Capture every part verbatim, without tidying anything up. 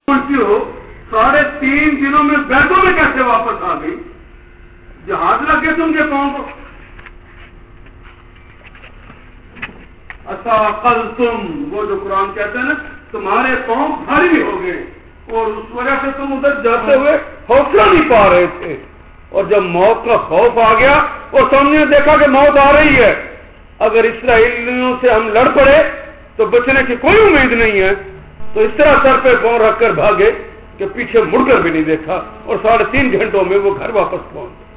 پوچھتی ہو ساڑھے تین دنوں میں بیٹوں میں کیسے واپس آ گئی؟ جہاز لگ گئے تم کے پاؤں کو؟ اثاقلتم، وہ جو قرآن کہتے ہیں نا تمہارے پاؤں بھاری ہو گئے، اور اس وجہ سے تم ادھر جاتے ہوئے حوصلہ نہیں پا رہے تھے، اور جب موت کا خوف آ گیا اور سامنے دیکھا کہ موت آ رہی ہے، اگر اسرائیلیوں سے ہم لڑ پڑے تو بچنے کی کوئی امید نہیں ہے، تو اس طرح سر پہ پاؤں رکھ کر بھاگے کہ پیچھے مڑ کر بھی نہیں دیکھا، اور ساڑھے تین گھنٹوں میں وہ گھر واپس پہنچ گئے۔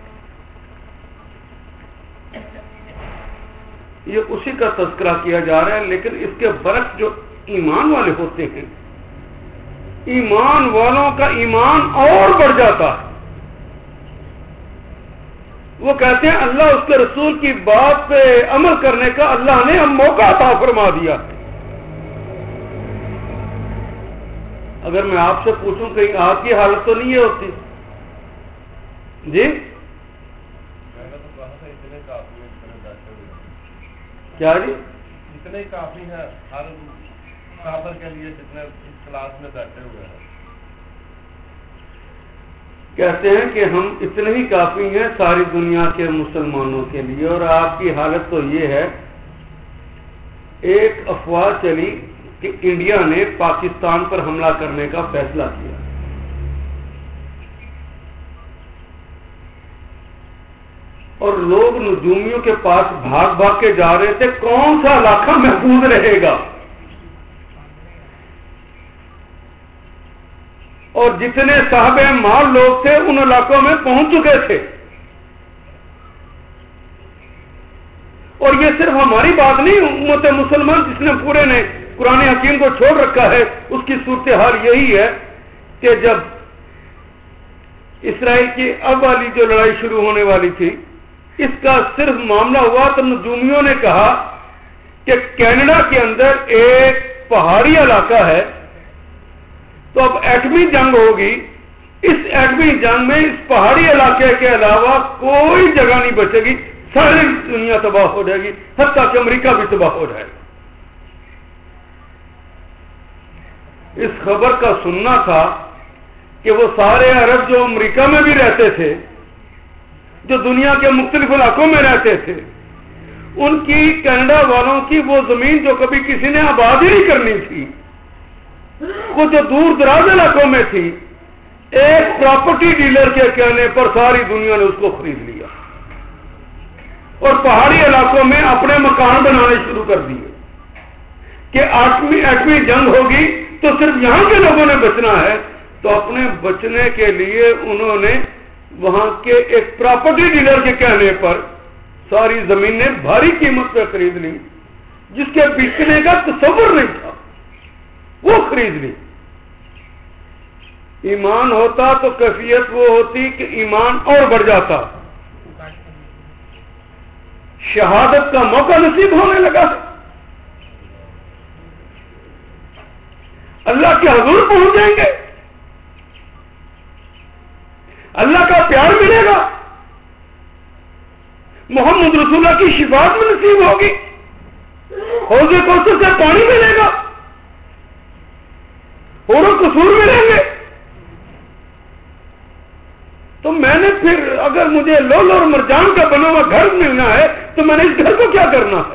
یہ اسی کا تذکرہ کیا جا رہا ہے، لیکن اس کے برعکس جو ایمان والے ہوتے ہیں، ایمان والوں کا ایمان اور بڑھ جاتا ہے۔ وہ کہتے ہیں اللہ اس کے رسول کی بات پہ عمل کرنے کا اللہ نے ہم موقع عطا فرما دیا۔ اگر میں آپ سے پوچھوں کہ آپ کی حالت تو نہیں ہے ہوتی جی؟ کیا جی؟ اتنے کافی ہیں ہر کافر کے لیے جتنے اس کلاس میں بیٹھے ہوئے ہیں۔ کہتے ہیں کہ ہم اتنے ہی کافی ہیں ساری دنیا کے مسلمانوں کے لیے، اور آپ کی حالت تو یہ ہے۔ ایک افواہ چلی کہ انڈیا نے پاکستان پر حملہ کرنے کا فیصلہ کیا، اور لوگ نجومیوں کے پاس بھاگ بھاگ کے جا رہے تھے کون سا علاقہ محفوظ رہے گا، اور جتنے صاحب مال لوگ تھے ان علاقوں میں پہنچ چکے تھے۔ اور یہ صرف ہماری بات نہیں، امت مسلمان جس نے پورے نے قرآن حکیم کو چھوڑ رکھا ہے اس کی صورتحال یہی ہے کہ جب اسرائیل کی اب والی جو لڑائی شروع ہونے والی تھی، اس کا صرف معاملہ ہوا تو نجومیوں نے کہا کہ کینیڈا کے اندر ایک پہاڑی علاقہ ہے، تو اب ایٹمی جنگ ہوگی، اس ایٹمی جنگ میں اس پہاڑی علاقے کے علاوہ کوئی جگہ نہیں بچے گی، ساری دنیا تباہ ہو جائے گی، حتیٰ کہ امریکہ بھی تباہ ہو جائے گا۔ اس خبر کا سننا تھا کہ وہ سارے عرب جو امریکہ میں بھی رہتے تھے، جو دنیا کے مختلف علاقوں میں رہتے تھے، ان کی کینیڈا والوں کی وہ زمین جو کبھی کسی نے آباد ہی نہیں کرنی تھی، وہ جو دور دراز علاقوں میں تھی، ایک پراپرٹی ڈیلر کے کہنے پر ساری دنیا نے اس کو خرید لیا، اور پہاڑی علاقوں میں اپنے مکان بنانے شروع کر دیے کہ ایٹمی ایٹمی جنگ ہوگی تو صرف یہاں کے لوگوں نے بچنا ہے۔ تو اپنے بچنے کے لیے انہوں نے وہاں کے ایک پراپرٹی ڈیلر کے کہنے پر ساری زمینیں بھاری قیمت پہ خرید لی، جس کے بکنے کا تصور نہیں تھا، وہ خرید لی۔ ایمان ہوتا تو کیفیت وہ ہوتی کہ ایمان اور بڑھ جاتا، شہادت کا موقع نصیب ہونے لگا، اللہ کے حضور پہنچ جائیں گے، اللہ کا پیار ملے گا، محمد رسول اللہ کی شفاعت میں نصیب ہوگی، حوض کوثر سے پانی ملے گا، حور و قصور ملیں گے۔ تو میں نے پھر اگر مجھے لول اور مرجان کا بنا ہوا گھر ملنا ہے تو میں نے اس گھر کو کیا کرنا ہے؟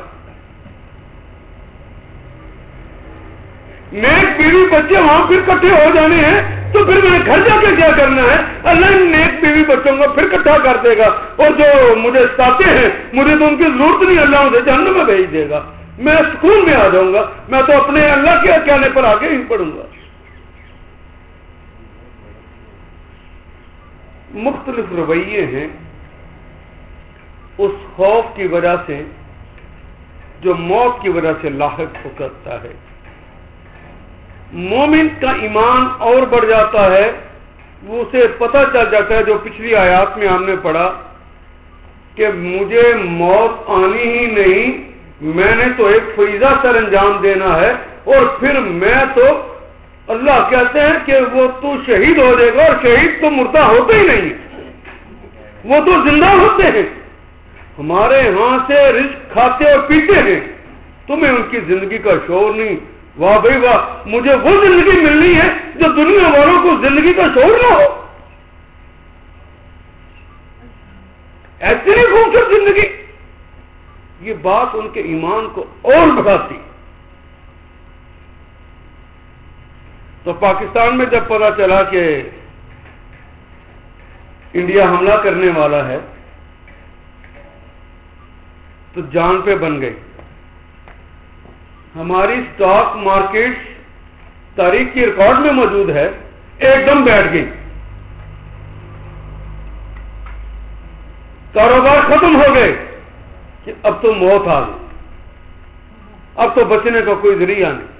نیک بیوی بچے وہاں پھر کٹھے ہو جانے ہیں تو پھر میں نے گھر جا کے کیا کرنا ہے؟ اللہ نیک بیوی بچوں کو پھر کٹھا کر دے گا، اور جو مجھے ستاتے ہیں مجھے تو ان کی ضرورت نہیں، اللہ مجھے جہنم میں بھیج دے گا، میں سکون میں آ جاؤں گا، میں تو اپنے اللہ کے کہنے پر آگے ہی پڑھوں گا۔ مختلف رویے ہیں اس خوف کی وجہ سے جو موت کی وجہ سے لاحق ہو کرتا ہے۔ مومن کا ایمان اور بڑھ جاتا ہے، وہ اسے پتہ چل جاتا ہے جو پچھلی آیات میں ہم نے پڑھا کہ مجھے موت آنی ہی نہیں، میں نے تو ایک فریضہ سر انجام دینا ہے، اور پھر میں تو اللہ کہتے ہیں کہ وہ تو شہید ہو جائے گا، اور شہید تو مردہ ہوتے ہی نہیں، وہ تو زندہ ہوتے ہیں، ہمارے ہاں سے رزق کھاتے اور پیتے ہیں، تمہیں ان کی زندگی کا شعور نہیں، واہ بھائی واہ، مجھے وہ زندگی ملنی ہے جو دنیا والوں کو زندگی کا شعور نہ ہو، ایسے نہیں خوبصورت زندگی۔ یہ بات ان کے ایمان کو اور بڑھاتی۔ تو پاکستان میں جب پتا چلا کہ انڈیا حملہ کرنے والا ہے تو جان پہ بن گئی۔ ہماری سٹاک مارکیٹ تاریخ کی ریکارڈ میں موجود ہے، ایک دم بیٹھ گئی، کاروبار ختم ہو گئے کہ اب تو موت آ گئی، اب تو بچنے کا کوئی ذریعہ نہیں۔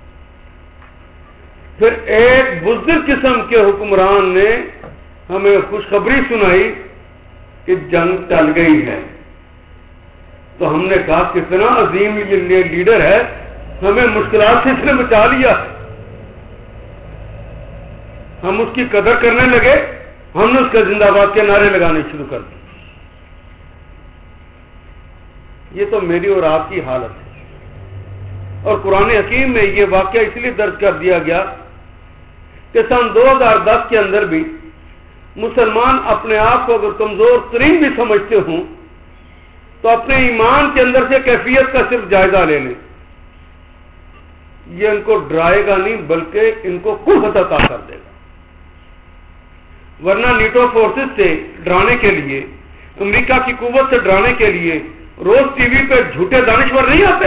پھر ایک بزدل قسم کے حکمران نے ہمیں خوشخبری سنائی کہ جنگ ٹل گئی ہے، تو ہم نے کہا کتنا عظیم یہ لیڈر ہے، ہمیں مشکلات سے اس نے بچا لیا۔ ہم اس کی قدر کرنے لگے، ہم نے اس کا زندہ باد کے نعرے لگانے شروع کر دیے۔ یہ تو میری اور آپ کی حالت ہے، اور قرآن حکیم میں یہ واقعہ اس لیے درج کر دیا گیا کہ سن دو ہزار دس کے اندر بھی مسلمان اپنے آپ کو اگر کمزور ترین بھی سمجھتے ہوں تو اپنے ایمان کے اندر سے کیفیت کا صرف جائزہ لے لیں، یہ ان کو ڈرائے گا نہیں بلکہ ان کو قوت عطا کر دے گا۔ ورنہ نیٹو فورسز سے ڈرانے کے لیے، امریکہ کی قوت سے ڈرانے کے لیے روز ٹی وی پہ جھوٹے دانشور نہیں آتے۔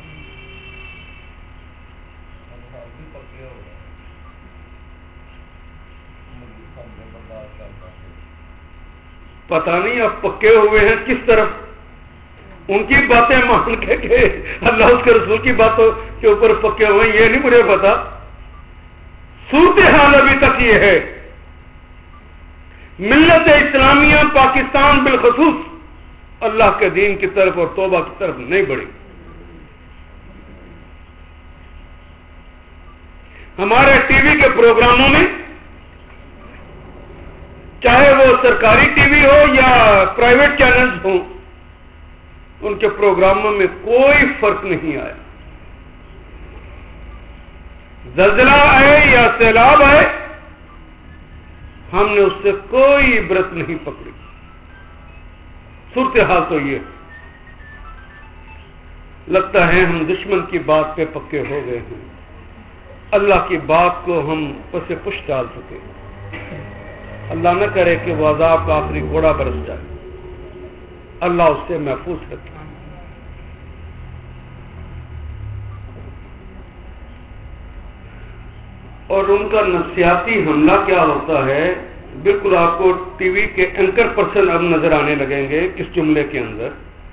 پتہ نہیں اب پکے ہوئے ہیں کس طرف، ان کی باتیں مان کے کہ اللہ اس کے رسول کی باتوں کے اوپر پکے ہوئے ہیں، یہ نہیں مجھے پتا۔ صورتحال ابھی تک یہ ہے، ملت اسلامیہ پاکستان بالخصوص اللہ کے دین کی طرف اور توبہ کی طرف نہیں بڑھی۔ ہمارے ٹی وی کے پروگراموں میں، چاہے وہ سرکاری ٹی وی ہو یا پرائیویٹ چینلز ہوں، ان کے پروگراموں میں کوئی فرق نہیں آیا۔ زلزلہ آئے یا سیلاب آئے، ہم نے اس سے کوئی عبرت نہیں پکڑی۔ صورتحال تو یہ لگتا ہے ہم دشمن کی بات پہ پکے ہو گئے ہیں، اللہ کی بات کو ہم پس پش ڈال چکے ہیں۔ اللہ نہ کرے کہ وہ عذاب کا آخری گھوڑا برس جائے، اللہ اس سے محفوظ رکھے۔ اور ان کا نفسیاتی حملہ کیا ہوتا ہے، بالکل آپ کو ٹی وی کے اینکر پرسن اب نظر آنے لگیں گے اس جملے کے اندر۔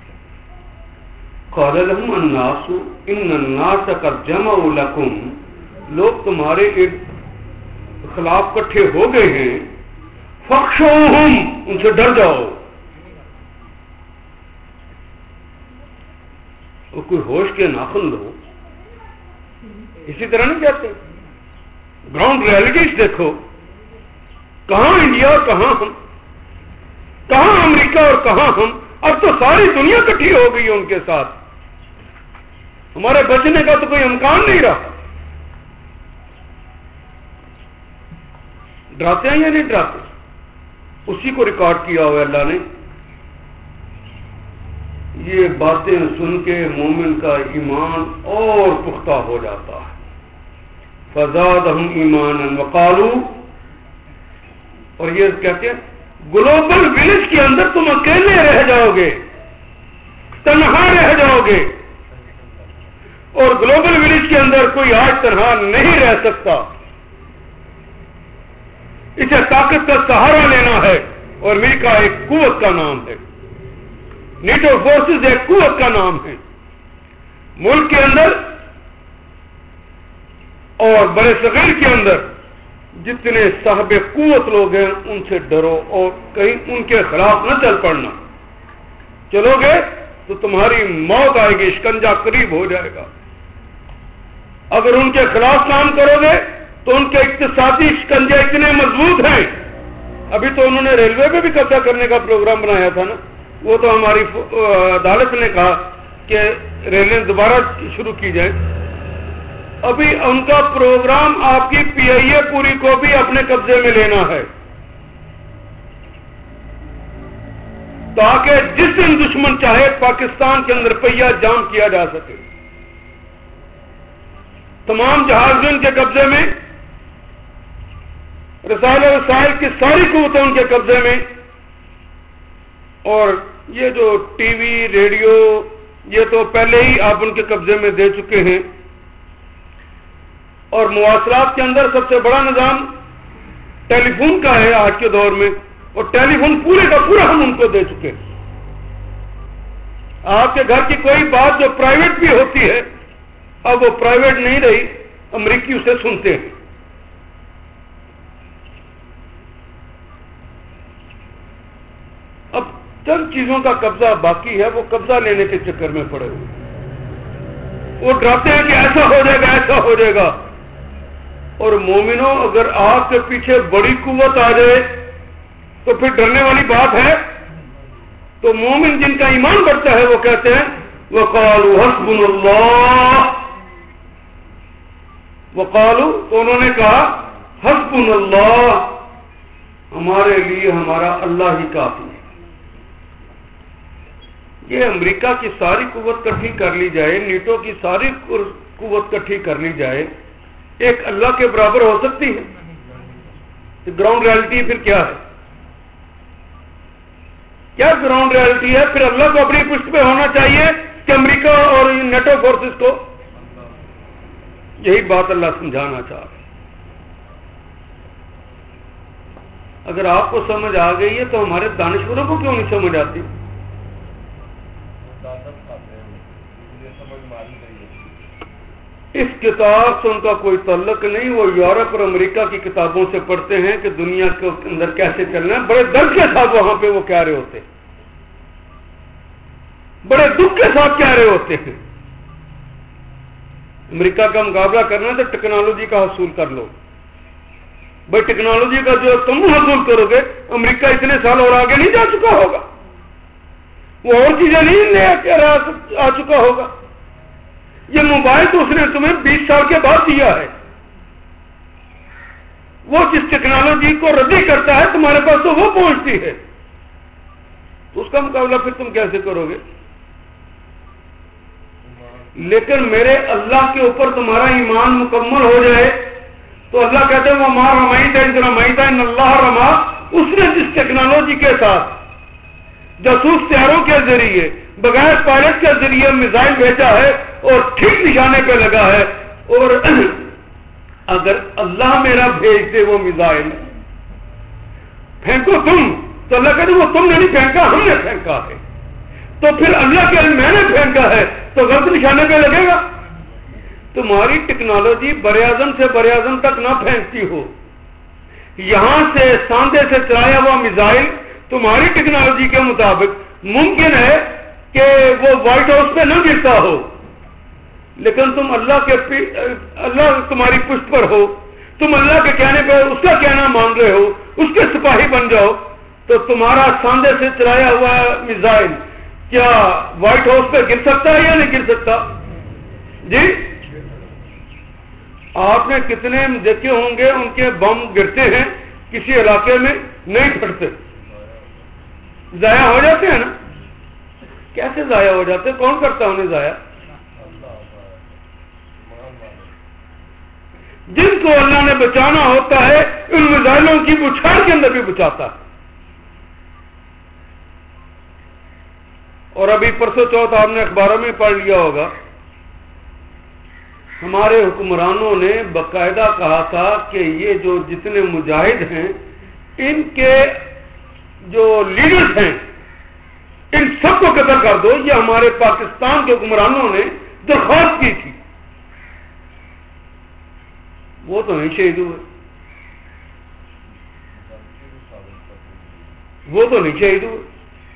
قال لهم الناس ان الناس قد جمعوا لكم، لوگ تمہارے خلاف اکٹھے ہو گئے ہیں، فخشوہم، ان سے ڈر جاؤ۔ اور کوئی ہوش کے ناخن لو، اسی طرح نہیں کہتے۔ گراؤنڈ ریالٹیز دیکھو، کہاں انڈیا اور کہاں ہم، کہاں امریکہ اور کہاں ہم، اب تو ساری دنیا اکٹھی ہو گئی ہے ان کے ساتھ، ہمارے بچنے کا تو کوئی امکان نہیں رہا۔ ڈراتے ہیں یا نہیں ڈراتے؟ اسی کو ریکارڈ کیا ہوا اللہ نے۔ یہ باتیں سن کے مومن کا ایمان اور پختہ ہو جاتا ہے۔ فزادہم ایمانا وقالوا، اور یہ کہتے ہیں گلوبل ولیج کے اندر تم اکیلے رہ جاؤ گے، تنہا رہ جاؤ گے، اور گلوبل ولیج کے اندر کوئی آج تنہا نہیں رہ سکتا، اسے طاقت کا سہارا لینا ہے، اور امریکہ ایک قوت کا نام ہے، نیٹو فورسز ایک قوت کا نام ہے۔ ملک کے اندر اور برے صغیر کے اندر جتنے صاحب قوت لوگ ہیں ان سے ڈرو، اور کہیں ان کے خلاف نہ چل پڑنا، چلو گے تو تمہاری موت آئے گی، شکنجہ قریب ہو جائے گا۔ اگر ان کے خلاف کام کرو گے تو ان کے اقتصادی شکنجے اتنے مضبوط ہیں، ابھی تو انہوں نے ریلوے پہ بھی قبضہ کرنے کا پروگرام بنایا تھا نا، وہ تو ہماری عدالت نے کہا کہ ریلیں دوبارہ شروع کی جائیں۔ ابھی ان کا پروگرام آپ کی پی آئی اے پوری کو بھی اپنے قبضے میں لینا ہے، تاکہ جس دن دشمن چاہے پاکستان کے اندر پہیا جام کیا جا سکے۔ تمام جہاز ان کے قبضے میں، رسائل و وسائل کی ساری قوتیں ان کے قبضے میں، اور یہ جو ٹی وی ریڈیو یہ تو پہلے ہی آپ ان کے قبضے میں دے چکے ہیں، اور مواصلات کے اندر سب سے بڑا نظام ٹیلی فون کا ہے آج کے دور میں، اور ٹیلی فون پورے کا پورا ہم ان کو دے چکے ہیں۔ آپ کے گھر کی کوئی بات جو پرائیویٹ بھی ہوتی ہے اب وہ پرائیویٹ نہیں رہی، امریکی اسے سنتے ہیں۔ اب چند چیزوں کا قبضہ باقی ہے، وہ قبضہ لینے کے چکر میں پڑے ہوئے، وہ ڈراتے ہیں کہ ایسا ہو جائے گا ایسا ہو جائے گا۔ اور مومنوں، اگر آپ کے پیچھے بڑی قوت آ جائے تو پھر ڈرنے والی بات ہے؟ تو مومن جن کا ایمان بڑھتا ہے وہ کہتے ہیں وقالوا حسبنا اللہ، وقالوا تو انہوں نے کہا حسبنا اللہ، ہمارے لیے ہمارا اللہ ہی کافی ہے۔ یہ امریکہ کی ساری قوت اکٹھی کر لی جائے، نیٹو کی ساری قوت اکٹھی کر لی جائے، ایک اللہ کے برابر ہو سکتی ہے؟ گراؤنڈ ریالٹی پھر کیا ہے؟ کیا گراؤنڈ ریالٹی ہے؟ پھر اللہ کو اپنی پشت پہ ہونا چاہیے کہ امریکہ اور نیٹو فورسز کو؟ یہی بات اللہ سمجھانا چاہ رہے۔ اگر آپ کو سمجھ آ گئی ہے تو ہمارے دانشوروں کو کیوں نہیں سمجھ آتی؟ اس کتاب سے ان کا کوئی تعلق نہیں، وہ یورپ اور امریکہ کی کتابوں سے پڑھتے ہیں کہ دنیا کے اندر کیسے چلنا ہے۔ بڑے درد کے ساتھ وہاں پہ وہ کہہ رہے ہوتے ہیں، بڑے دکھ کے ساتھ کہہ رہے ہوتے ہیں امریکہ کا مقابلہ کرنا ہے تو ٹیکنالوجی کا حصول کر لو۔ بھائی ٹیکنالوجی کا جو تم حصول کرو گے، امریکہ اتنے سال اور آگے نہیں جا چکا ہوگا، وہ اور چیزیں نہیں لے کے آ چکا ہوگا۔ یہ موبائل تو اس نے تمہیں بیس سال کے بعد دیا ہے، وہ جس ٹیکنالوجی کو ردی کرتا ہے تمہارے پاس تو وہ پہنچتی ہے، تو اس کا مقابلہ پھر تم کیسے کرو گے؟ لیکن میرے اللہ کے اوپر تمہارا ایمان مکمل ہو جائے تو اللہ کہتے ہیں وہ مار رمیت اذ رمیت ان اللہ رما، اس نے جس ٹیکنالوجی کے ساتھ جاسوس طیاروں کے ذریعے بغیر پائلٹ کے ذریعے میزائل بھیجا ہے اور ٹھیک نشانے پہ لگا ہے، اور اگر اللہ میرا بھیج دے وہ میزائل پھینکو تم، تو اللہ کہتے وہ تم نے نہیں پھینکا، ہم نے پھینکا ہے، تو پھر اللہ کے میں نے پھینکا ہے تو غلط نشانے پہ لگے گا۔ تمہاری ٹیکنالوجی بر اعظم سے بر اعظم تک نہ پھینکتی ہو، یہاں سے ساندے سے چلایا ہوا میزائل تمہاری ٹیکنالوجی کے مطابق ممکن ہے کہ وہ وائٹ ہاؤس پہ نہ گرتا ہو، لیکن تم اللہ کے پی... اللہ تمہاری پشت پر ہو، تم اللہ کے کہنے پہ اس کا کہنا مان رہے ہو، اس کے سپاہی بن جاؤ، تو تمہارا ساندے سے چلایا ہوا میزائل کیا وائٹ ہاؤس پہ گر سکتا ہے یا نہیں گر سکتا؟ جی آپ نے کتنے دیکھے ہوں گے ان کے بم گرتے ہیں کسی علاقے میں نہیں پھٹتے، ضائع ہو جاتے ہیں نا۔ کیسے ضائع ہو جاتے ہیں؟ کون کرتا انہیں ضائع؟ جن کو اللہ نے بچانا ہوتا ہے ان میزائلوں کی بچھاڑ کے اندر بھی بچاتا ہے۔ اور ابھی پرسوں چوتھ آپ نے اخباروں میں پڑھ لیا ہوگا، ہمارے حکمرانوں نے باقاعدہ کہا تھا کہ یہ جو جتنے مجاہد ہیں ان کے جو لیڈرز ہیں ان سب کو قتل کر دو، یہ ہمارے پاکستان کے حکمرانوں نے درخواست کی تھی۔ وہ تو نہیں شہید ہوئے، وہ تو نہیں شہید ہوئے۔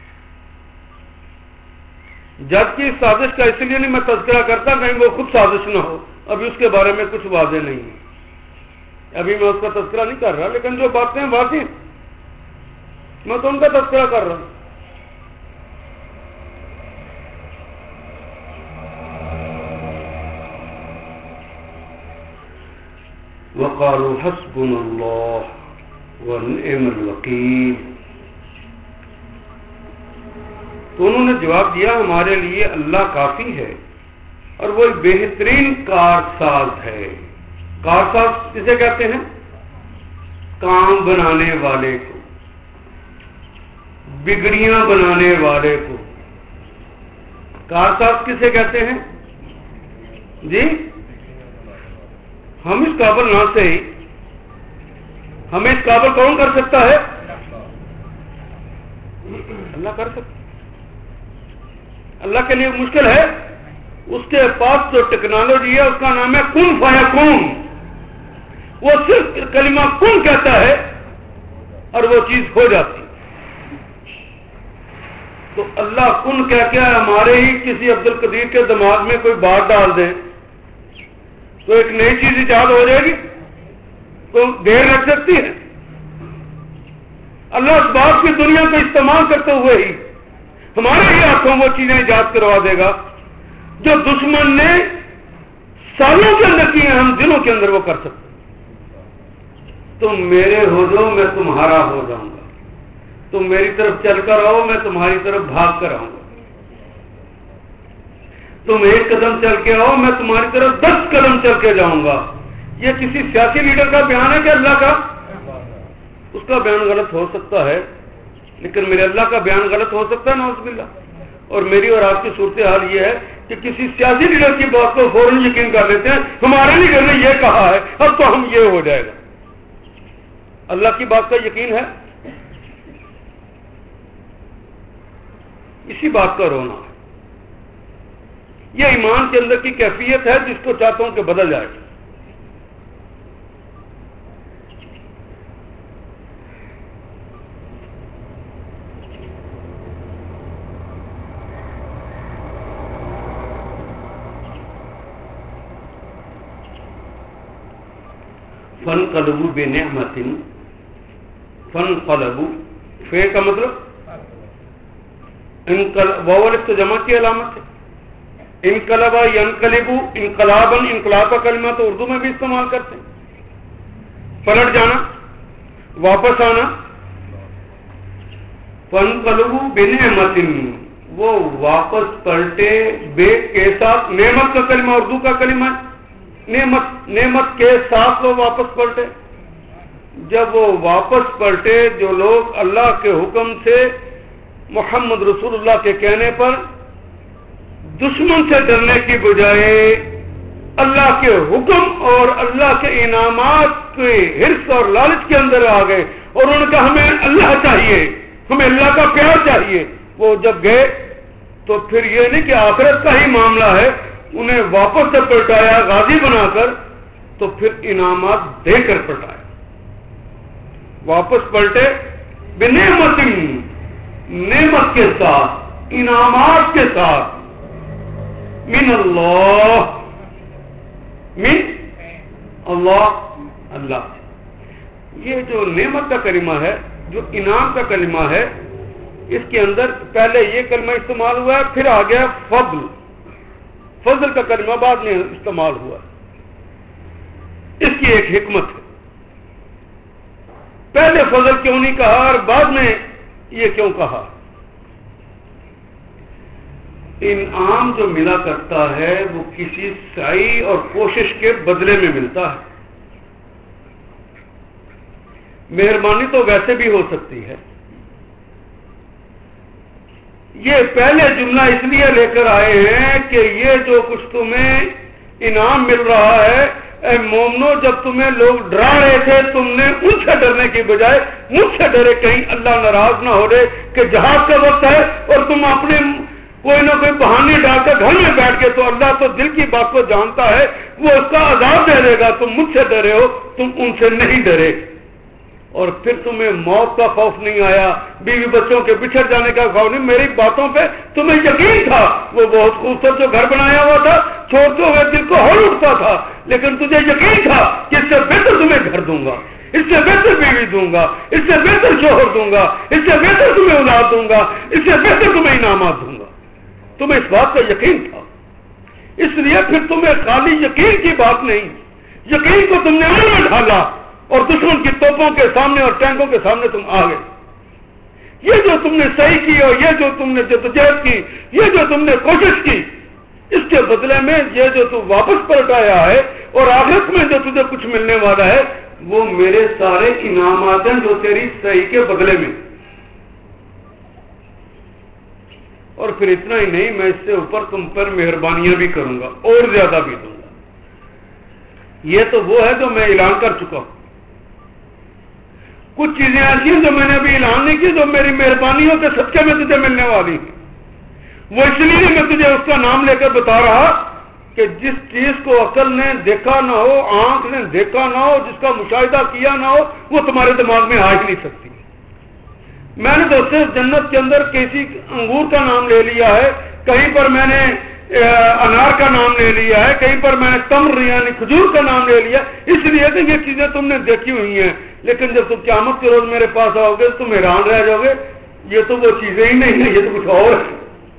جج کی سازش کا اس لیے نہیں میں تذکرہ کرتا کہیں وہ خود سازش نہ ہو، ابھی اس کے بارے میں کچھ واضح نہیں ہے، ابھی میں اس کا تذکرہ نہیں کر رہا، لیکن جو باتیں واضح میں تو ان کا تذکرہ کر رہا ہوں۔ وقالوا حسبنا اللہ ونعم الوکیل. تو انہوں نے جواب دیا ہمارے لیے اللہ کافی ہے اور وہ بہترین کارساز ہے. کارساز کسے کہتے ہیں؟ کام بنانے والے کو، بگڑیاں بنانے والے کو. کارساز کسے کہتے ہیں جی؟ ہم اس قابل نہ سے ہی، ہمیں اس قابل کون کر سکتا ہے؟ اللہ کر سکتا. اللہ کے لیے مشکل ہے؟ اس کے پاس جو ٹیکنالوجی ہے اس کا نام ہے کن فیکون. وہ صرف کلمہ کن کہتا ہے اور وہ چیز ہو جاتی. تو اللہ کن کہہ کے ہمارے ہی کسی عبد القدیر کے دماغ میں کوئی بات ڈال دے تو ایک نئی چیز ایجاد ہو جائے گی؟ تو دیر لگ سکتی ہے؟ اللہ اس بات کی دنیا کو استعمال کرتے ہوئے ہی ہمارے ہی ہاتھوں وہ چیزیں ایجاد کروا دے گا جو دشمن نے سالوں کے اندر کی ہیں، ہم دنوں کے اندر وہ کر سکتے. تم میرے ہو جاؤ میں تمہارا ہو جاؤں گا، تم میری طرف چل کر آؤ میں تمہاری طرف بھاگ کر آؤں گا، تم ایک قدم چل کے آؤ میں تمہاری طرف دس قدم چل کے جاؤں گا. یہ کسی سیاسی لیڈر کا بیان ہے کہ اللہ کا؟ اس کا بیان غلط ہو سکتا ہے لیکن میرے اللہ کا بیان غلط ہو سکتا ہے نعوذ باللہ. اور میری اور آپ کی صورتحال یہ ہے کہ کسی سیاسی لیڈر کی بات کو فوراً یقین کر لیتے ہیں، ہمارے لیڈر نے یہ کہا ہے اب تو ہم یہ ہو جائے گا. اللہ کی بات کا یقین ہے؟ اسی بات کا رونا ہے. یہ ایمان کے اندر کی کیفیت ہے جس کو چاہتا ہوں کہ بدل جائے. فن قلبو بے نعمت، فن قلبو فے کا مطلب واول تو جمع کی علامت ہے. انقلبا ینقلبو انقلابن، انقلاب کا کلمہ تو اردو میں بھی استعمال کرتے ہیں، پلٹ جانا، واپس آنا. فن قلبو بے نعمت، وہ واپس پلٹے بے کے ساتھ. نعمت کا کلمہ اردو کا کلمہ ہے، نعمت نعمت کے ساتھ وہ واپس پلٹے. جب وہ واپس پلٹے جو لوگ اللہ کے حکم سے محمد رسول اللہ کے کہنے پر دشمن سے ڈرنے کی بجائے اللہ کے حکم اور اللہ کے انعامات کے حرص اور لالچ کے اندر آ گئے اور انہوں نے کہا ہمیں اللہ چاہیے، ہمیں اللہ کا پیار چاہیے. وہ جب گئے تو پھر یہ نہیں کہ آخرت کا ہی معاملہ ہے، انہیں واپس سے پلٹایا غازی بنا کر تو پھر انعامات دے کر پلٹایا. واپس پلٹے بنعمت، نعمت کے ساتھ، انعامات کے ساتھ. من اللہ، من اللہ، اللہ. یہ جو نعمت کا کلمہ ہے، جو انعام کا کلمہ ہے، اس کے اندر پہلے یہ کلمہ استعمال ہوا ہے، پھر آ گیا فضل. فضل کا کلمہ بعد میں استعمال ہوا. اس کی ایک حکمت ہے. پہلے فضل کیوں نہیں کہا اور بعد میں یہ کیوں کہا؟ انعام جو ملا کرتا ہے وہ کسی سعی اور کوشش کے بدلے میں ملتا ہے. مہربانی تو ویسے بھی ہو سکتی ہے. یہ پہلے جملہ اس لیے لے کر آئے ہیں کہ یہ جو کچھ تمہیں انعام مل رہا ہے، اے مومنو، جب تمہیں لوگ ڈرا رہے تھے تم نے ان سے ڈرنے کی بجائے مجھ سے ڈرے کہیں اللہ ناراض نہ ہو رہے کہ جہاد کا وقت ہے اور تم اپنے کوئی نہ کوئی بہانے ڈال کر گھر میں بیٹھ کے. تو اللہ تو دل کی بات کو جانتا ہے، وہ اس کا عذاب دے دے گا. تم مجھ سے ڈرے ہو، تم ان سے نہیں ڈرے. اور پھر تمہیں موت کا خوف نہیں آیا، بیوی بچوں کے بچھڑ جانے کا خوف نہیں. میری باتوں پہ تمہیں یقین تھا. وہ بہت خوبصورت جو گھر بنایا ہوا تھا چھوڑتے ہوئے دل کو ہول اٹھتا تھا، لیکن تجھے یقین تھا کہ اس سے بہتر تمہیں گھر دوں گا، اس سے بہتر بیوی دوں گا، اس سے بہتر شوہر دوں گا، اس سے بہتر تمہیں اولاد دوں گا، اس سے بہتر تمہیں انعامات دوں گا. تمہیں اس بات کا یقین تھا. اس لیے پھر تمہیں خالی یقین کی بات نہیں، یقین کو تم نے عمل میں ڈالا اور دشمن کی توپوں کے سامنے اور ٹینکوں کے سامنے تم آ گئے. یہ جو تم نے صحیح کی اور یہ جو تم نے جدوجہد کی, یہ جو تم نے کوشش کی, اس کے بدلے میں یہ جو تو واپس پلٹ آیا ہے اور آخرت میں جو تجھے کچھ ملنے والا ہے وہ میرے سارے انعامات ہیں جو تیری صحیح کے بدلے میں. اور پھر اتنا ہی نہیں, میں اس سے اوپر تم پر مہربانیاں بھی کروں گا اور زیادہ بھی دوں گا. یہ تو وہ ہے جو میں اعلان کر چکا ہوں. کچھ چیزیں ایسی ہیں جو میں نے ابھی اعلان نہیں کی, جو میری مہربانیوں کے صدقے میں تجھے ملنے والی ہیں. وہ اس لیے میں تجھے اس کا نام لے کر بتا رہا کہ جس چیز کو عقل نے دیکھا نہ ہو, آنکھ نے دیکھا نہ ہو, جس کا مشاہدہ کیا نہ ہو, وہ تمہارے دماغ میں آ ہی نہیں سکتی. میں نے تو صرف جنت کے اندر کسی انگور کا نام لے لیا ہے, کہیں پر میں نے انار کا نام لے لیا ہے, کہیں پر میں نے تمر یعنی کھجور کا نام لے لیا, اس لیے کہ یہ چیزیں تم نے دیکھی ہوئی ہیں. لیکن جب تم قیامت کے روز میرے پاس آؤ گے تم حیران رہ جاؤ گے, یہ تو وہ چیزیں ہی نہیں ہیں, یہ تو کچھ اور ہے.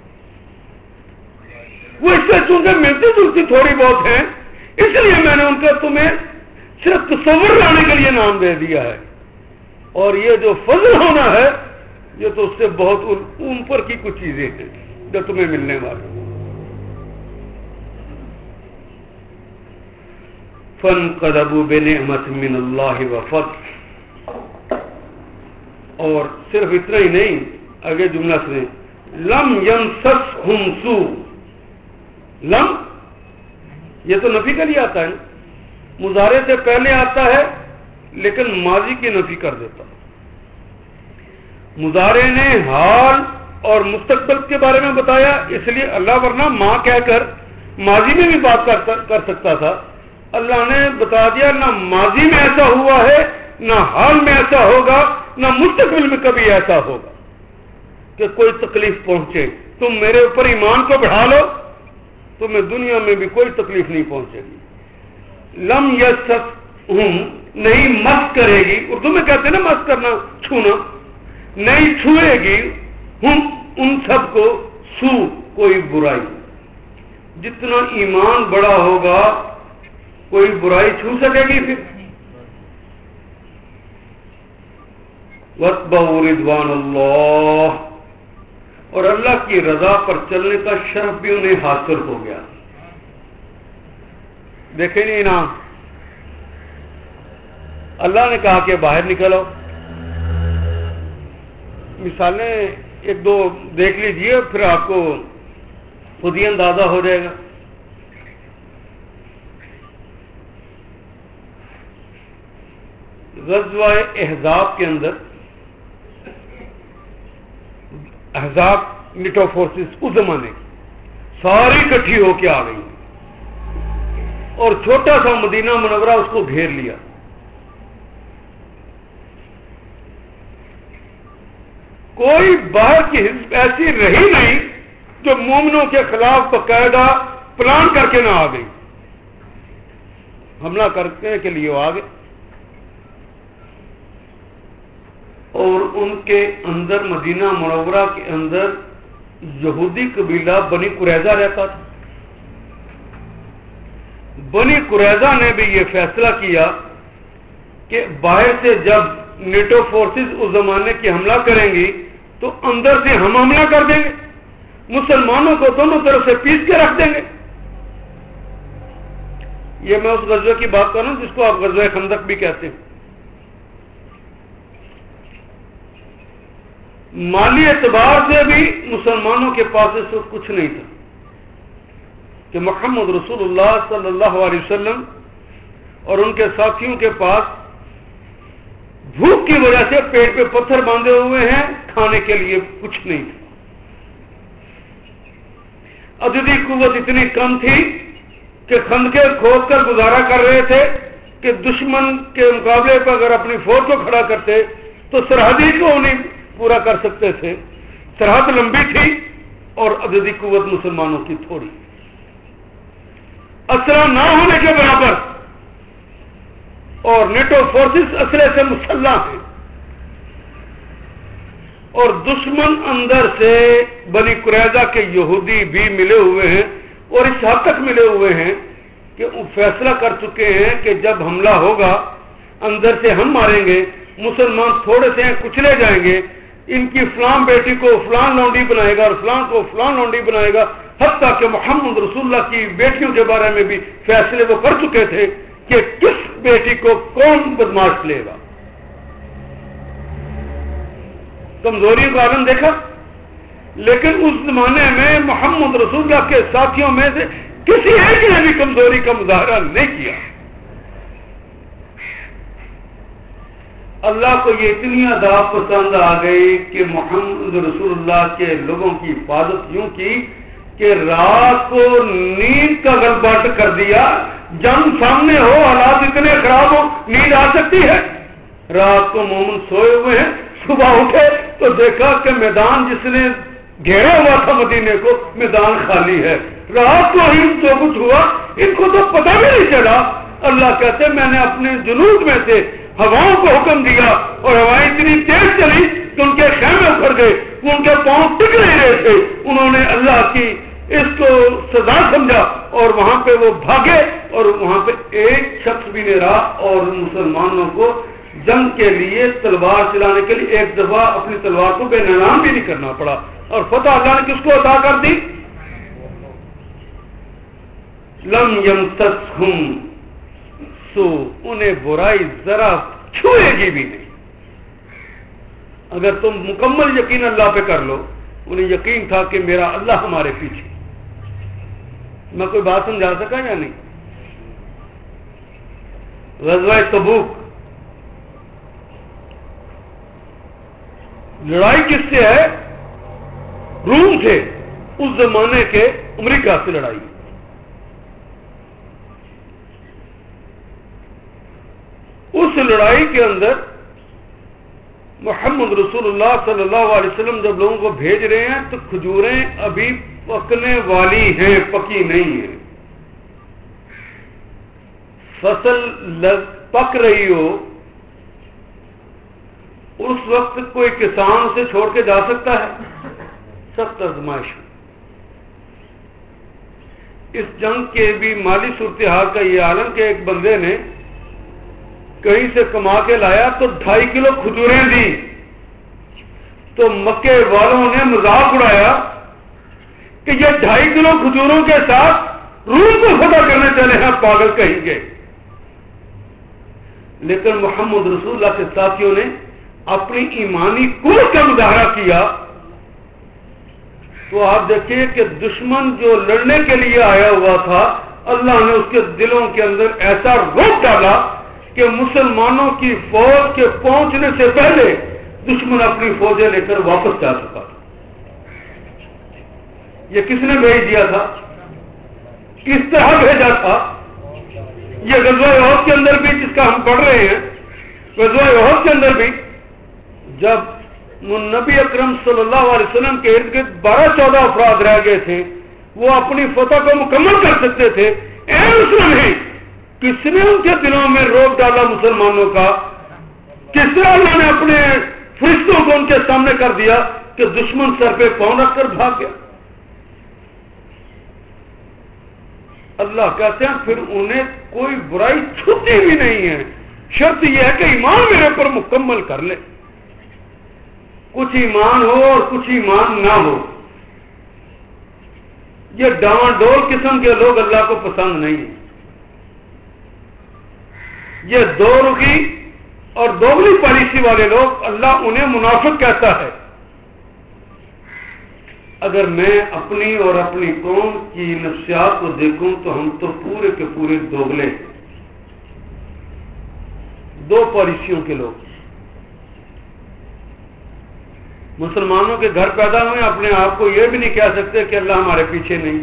وہ اس سے چونکہ ملتی جلتی تھوڑی بہت ہیں, اس لیے میں نے ان کا تمہیں صرف تصور لانے کے لیے نام دے دیا ہے. اور یہ جو فضل ہونا ہے یہ تو اس سے بہت اوپر کی کچھ چیزیں ہیں جو تمہیں ملنے والی. فانقلبوا بنعمت من اللہ وفضل, اور صرف اتنا ہی نہیں, آگے جملہ سنیں, لم یمسسہم سوء. لم یہ تو نفی کا لیے آتا ہے نا, مضارع سے پہلے آتا ہے لیکن ماضی کی نفی کر دیتا. مضارع نے حال اور مستقبل کے بارے میں بتایا, اس لیے اللہ ورنہ ماں کہہ کر ماضی میں بھی بات کر سکتا تھا. اللہ نے بتا دیا نہ ماضی میں ایسا ہوا ہے, نہ حال میں ایسا ہوگا, نہ مستقبل میں کبھی ایسا ہوگا کہ کوئی تکلیف پہنچے. تم میرے اوپر ایمان کو بڑھا لو, تمہیں دنیا میں بھی کوئی تکلیف نہیں پہنچے گی. لم یسسہم نہیں مس کرے گی, اردو میں کہتے ہیں نا مس کرنا, چھونا, نہیں چھوئے گی ہم ان سب کو سو کوئی برائی. جتنا ایمان بڑا ہوگا کوئی برائی چھو سکے گی پھر. وَاتَّبَعُوا رِضْوَانَ اللَّهِ, اور اللہ کی رضا پر چلنے کا شرف بھی انہیں حاصل ہو گیا. دیکھیں نہیں نا, اللہ نے کہا کہ باہر نکلو. مثالیں ایک دو دیکھ لیجئے پھر آپ کو خود ہی اندازہ ہو جائے گا. غزوہ احزاب کے اندر احزاب نیٹو فورسز اس زمانے کی ساری اکٹھی ہو کے آ گئی اور چھوٹا سا مدینہ منورہ اس کو گھیر لیا. کوئی باہر کی حزب ایسی رہی نہیں جو مومنوں کے خلاف باقاعدہ پلان کر کے نہ آ گئی. حملہ کرنے کے لیے وہ آ گئے اور ان کے اندر مدینہ منورہ کے اندر یہودی قبیلہ بنی قریظہ رہتا تھا. بنی قریظہ نے بھی یہ فیصلہ کیا کہ باہر سے جب نیٹو فورسز اس زمانے کی حملہ کریں گی تو اندر سے ہم حملہ کر دیں گے, مسلمانوں کو دونوں طرف سے پیس کے رکھ دیں گے. یہ میں اس غزوے کی بات کر رہا ہوں جس کو آپ غزوہ خندق بھی کہتے ہیں. مالی اعتبار سے بھی مسلمانوں کے پاس اس وقت کچھ نہیں تھا کہ محمد رسول اللہ صلی اللہ علیہ وسلم اور ان کے ساتھیوں کے پاس بھوک کی وجہ سے پیٹ پہ پتھر باندھے ہوئے ہیں, کھانے کے لیے کچھ نہیں تھا. عددی قوت اتنی کم تھی کہ خندقیں کھود کر گزارا کر رہے تھے کہ دشمن کے مقابلے پر اگر اپنی فوج کو کھڑا کرتے تو سرحدی کو نہیں پورا کر سکتے تھے. سرحد لمبی تھی اور عددی قوت مسلمانوں کی تھوڑی, اسلحہ نہ ہونے کے برابر, اور نیٹو فورسز اسلحے سے مسلح ہیں اور دشمن اندر سے بنی قریظہ کے یہودی بھی ملے ہوئے ہیں اور اس حد تک ملے ہوئے ہیں کہ وہ فیصلہ کر چکے ہیں کہ جب حملہ ہوگا اندر سے ہم ماریں گے، مسلمان تھوڑے سے ہیں کچلے جائیں گے، ان کی فلان بیٹی کو فلان لونڈی بنائے گا اور فلان کو فلان لونڈی بنائے گا، حتیٰ کہ محمد رسول اللہ کی بیٹیوں کے بارے میں بھی فیصلے وہ کر چکے تھے کہ کس بیٹی کو کون بدماش لے گا۔ کمزوریوں کا عالم دیکھا، لیکن اس زمانے میں محمد رسول اللہ کے ساتھیوں میں سے کسی ایک نے بھی کمزوری کا مظاہرہ نہیں کیا۔ اللہ کو یہ اتنی ادا پسند آ گئی کہ محمد رسول اللہ کے لوگوں کی حفاظت یوں کی کہ رات کو نیند کا غلبہ کر دیا۔ جنگ سامنے ہو، حالات اتنے خراب ہو، نیند آ سکتی ہے؟ رات کو مومن سوئے ہوئے ہیں، صبح اٹھے تو دیکھا کہ میدان جس نے گھیرا ہوا تھا مدینے کو، میدان خالی ہے۔ رات کو ہی جو کچھ ہوا ان کو تو پتہ بھی نہیں چلا۔ اللہ کہتے میں نے اپنے جنود میں سے ہواؤں کو حکم دیا اور ہوائیں اتنی تیز چلی کہ ان کے خیمے اکھڑ گئے، وہ ان کے پاؤں ٹک نہیں رہے تھے۔ انہوں نے اللہ کی اس کو سزا سمجھا اور وہاں پہ وہ بھاگے، اور وہاں پہ ایک شخص بھی نہیں رہا، اور مسلمانوں کو جنگ کے لیے تلوار چلانے کے لیے ایک دفعہ اپنی تلوار کو بے نظام بھی نہیں کرنا پڑا، اور فتح اللہ نے کس کو عطا کر دی؟ لم یمسسہم سو، انہیں برائی ذرا چھوئے گی بھی نہیں۔ اگر تم مکمل یقین اللہ پہ کر لو، انہیں یقین تھا کہ میرا اللہ ہمارے پیچھے۔ میں کوئی بات سمجھا سکا یا نہیں؟ غزوہ تبوک لڑائی کس سے ہے؟ روم سے، اس زمانے کے امریکہ سے لڑائی۔ اس لڑائی کے اندر محمد رسول اللہ صلی اللہ علیہ وسلم جب لوگوں کو بھیج رہے ہیں تو کھجوریں ابھی پکنے والی ہیں، پکی نہیں ہیں۔ فصل لگ پک رہی ہو، اس وقت کوئی کسان اسے چھوڑ کے جا سکتا ہے؟ سخت آزمائش۔ اس جنگ کے بھی مالی صورتحال کا یہ عالم کہ ایک بندے نے کہیں سے کما کے لایا تو ڈھائی کلو کھجوریں دی، تو مکے والوں نے مذاق اڑایا کہ یہ ڈھائی کلو کھجوروں کے ساتھ روم کو فتح کرنے چلے ہیں، پاگل کہیں گے۔ لیکن محمد رسول اللہ کے ساتھیوں نے اپنی ایمانی قوت کا مظاہرہ کیا، تو آپ دیکھیے کہ دشمن جو لڑنے کے لیے آیا ہوا تھا، اللہ نے اس کے دلوں کے اندر ایسا روک ڈالا کہ مسلمانوں کی فوج کے پہنچنے سے پہلے دشمن اپنی فوجیں لے کر واپس جا چکا تھا۔ یہ کس نے بھیج دیا تھا؟ کس طرح بھیجا تھا؟ یہ غزوہ احد کے اندر بھی جس کا ہم پڑھ رہے ہیں، غزوہ احد کے اندر بھی جب نبی اکرم صلی اللہ علیہ وسلم کے ارد گرد بارہ چودہ افراد رہ گئے تھے، وہ اپنی فتح کو مکمل کر سکتے تھے، اے مسلمان، کس نے ان کے دلوں میں روک ڈالا مسلمانوں کا؟ کس طرح اللہ نے اپنے فرشتوں کو ان کے سامنے کر دیا کہ دشمن سر پہ پاؤں رکھ کر بھاگ گیا؟ اللہ کہتے ہیں پھر انہیں کوئی برائی چھوٹی بھی نہیں ہے، شرط یہ ہے کہ ایمان میرے پر مکمل کر لے۔ کچھ ایمان ہو اور کچھ ایمان نہ ہو، یہ ڈاواں ڈول قسم کے لوگ اللہ کو پسند نہیں ہیں۔ یہ دو رخی اور دوگلی پالیسی والے لوگ، اللہ انہیں منافق کہتا ہے۔ اگر میں اپنی اور اپنی قوم کی نفسیات کو دیکھوں تو ہم تو پورے کے پورے دوگلے، دو پالیسیوں کے لوگ۔ مسلمانوں کے گھر پیدا ہوئے، اپنے آپ کو یہ بھی نہیں کہہ سکتے کہ اللہ ہمارے پیچھے نہیں،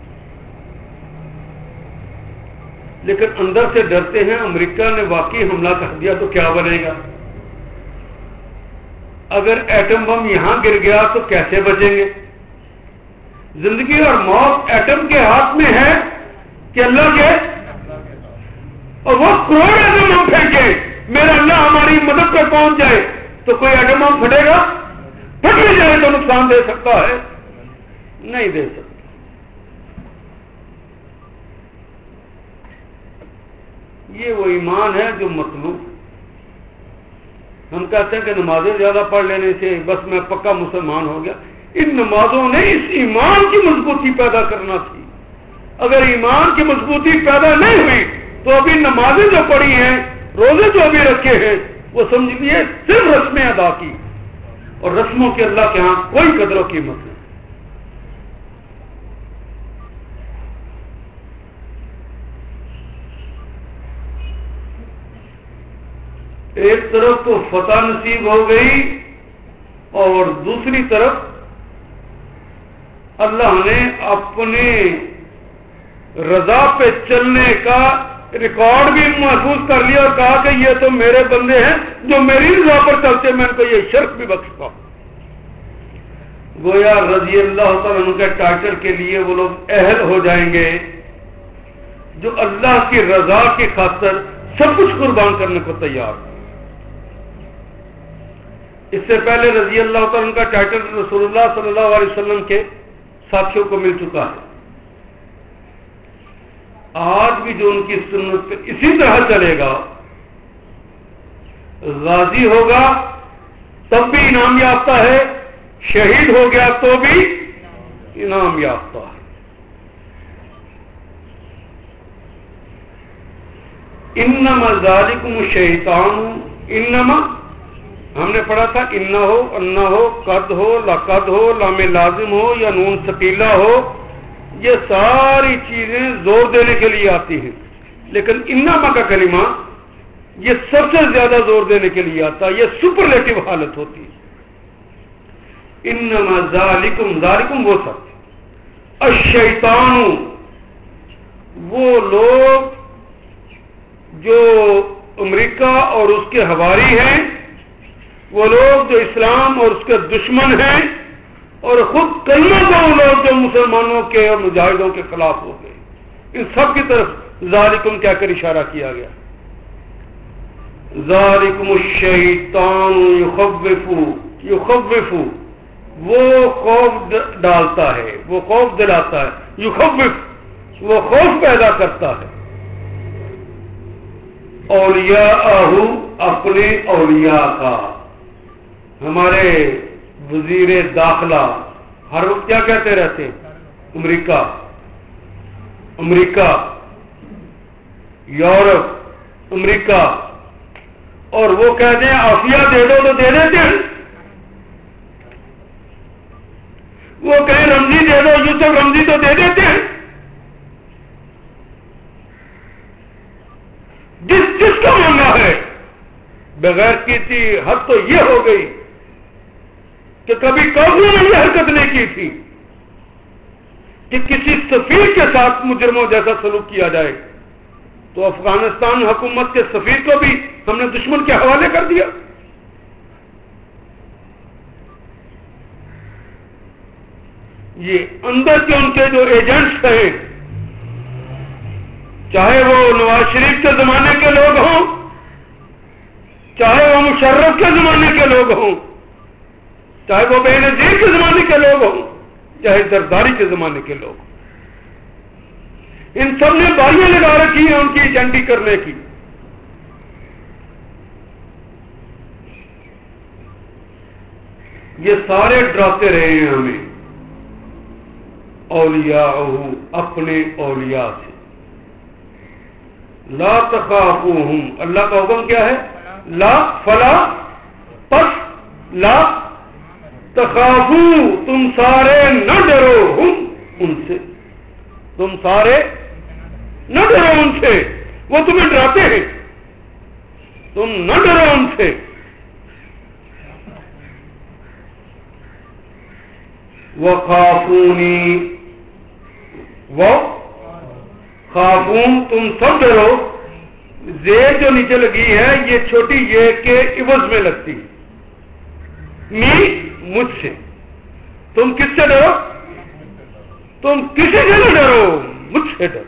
لیکن اندر سے ڈرتے ہیں امریکہ نے واقعی حملہ کر دیا تو کیا بنے گا؟ اگر ایٹم بم یہاں گر گیا تو کیسے بچیں گے؟ زندگی اور موت ایٹم کے ہاتھ میں ہے کہ اللہ کے؟ اور وہ کروڑ ایٹم بم پھینکے، میرا اللہ ہماری مدد پر پہنچ جائے تو کوئی ایٹم بم پھٹے گا؟ پھٹ بھی جائے تو نقصان دے سکتا ہے؟ نہیں دے سکتا۔ یہ وہ ایمان ہے جو مطلوب. ہم کہتے ہیں کہ نمازیں زیادہ پڑھ لینے سے بس میں پکا مسلمان ہو گیا. ان نمازوں نے اس ایمان کی مضبوطی پیدا کرنا تھی. اگر ایمان کی مضبوطی پیدا نہیں ہوئی تو ابھی نمازیں جو پڑھی ہیں, روزے جو ابھی رکھے ہیں, وہ سمجھ لیے صرف رسمیں ادا کی, اور رسموں کے اللہ کے ہاں کوئی قدر و قیمت نہیں. ایک طرف تو فتح نصیب ہو گئی اور دوسری طرف اللہ نے اپنے رضا پہ چلنے کا ریکارڈ بھی محفوظ کر لیا اور کہا کہ یہ تو میرے بندے ہیں جو میری رضا پر چلتے, میں ان کو یہ شرف بھی بخشتا ہوں. گویا رضی اللہ تعالیٰ عنہ کے ٹائٹل کے لیے وہ لوگ اہل ہو جائیں گے جو اللہ کی رضا کی خاطر سب کچھ قربان کرنے کو تیار ہیں. اس سے پہلے رضی اللہ تعالیٰ عنہ کا ٹائٹل رسول اللہ صلی اللہ علیہ وسلم کے ساتھیوں کو مل چکا ہے. آج بھی جو ان کی سنت پہ اسی طرح چلے گا, غازی ہوگا تب بھی انعام یافتہ ہے, شہید ہو گیا تو بھی انعام یافتہ ہے. انما ذالکم الشیطان, انما ہم نے پڑھا تھا انہ ہو, انا ہو, قد ہو, لقد ہو, لام لازم ہو یا نون ثقیلہ ہو, یہ ساری چیزیں زور دینے کے لیے آتی ہیں, لیکن انما کا کلمہ یہ سب سے زیادہ زور دینے کے لیے آتا ہے, یہ سپرلیٹو حالت ہوتی ہے. انما ذالکم, ذالکم وہ سب, الشیطان وہ لوگ جو امریکہ اور اس کے حواری ہیں, وہ لوگ جو اسلام اور اس کے دشمن ہیں, اور خود کلمہ کو وہ لوگ جو مسلمانوں کے اور مجاہدوں کے خلاف ہو گئے, ان سب کی طرف ذالکم کہہ کر اشارہ کیا گیا. ذالکم الشیطان یخوف, یخوف وہ خوف ڈالتا ہے, وہ خوف دلاتا ہے, یخوف وہ خوف پیدا کرتا ہے. اولیاءہ اپنے اولیاء کا. ہمارے وزیر داخلہ ہر وقت کیا کہتے رہتے ہیں, امریکہ امریکہ یورپ امریکہ, اور وہ کہتے ہیں عافیہ دے دو تو دے دیتے ہیں, وہ کہیں رمزی دے دو, یوسف رمزی تو دے دیتے ہیں. جس جس کا ماننا ہے بغیر کی تھی حد تو یہ ہو گئی کہ کبھی قوموں نے یہ حرکت نہیں کی تھی کہ کسی سفیر کے ساتھ مجرموں جیسا سلوک کیا جائے, تو افغانستان حکومت کے سفیر کو بھی ہم نے دشمن کے حوالے کر دیا. یہ اندر کے ان کے جو ایجنٹس ہیں, چاہے وہ نواز شریف کے زمانے کے لوگ ہوں, چاہے وہ مشرف کے زمانے کے لوگ ہوں, چاہے وہ بے نظیر کے زمانے کے لوگ ہوں, چاہے زرداری کے زمانے کے لوگ, ان سب نے باریاں لگا رکھی ہیں ان کی ایجنڈی کرنے کی. یہ سارے ڈراتے رہے ہیں ہمیں اولیاء اپنے اولیاء سے. لا تخافوہم, اللہ کا حکم کیا ہے, لا فلا پس لا تخافو, تم سارے نہ ڈرو, ہم ان سے, تم سارے نہ ڈرو ان سے, وہ تمہیں ڈراتے ہیں, تم نہ ڈرو ان سے. وخافونی, وہ خافون تم سب ڈرو, زیر جو نیچے لگی ہے یہ چھوٹی یہ کے عوض میں لگتی ہے, می مجھ سے. تم کس سے ڈرو, تم کسی سے نہ ڈرو, مجھ سے ڈرو.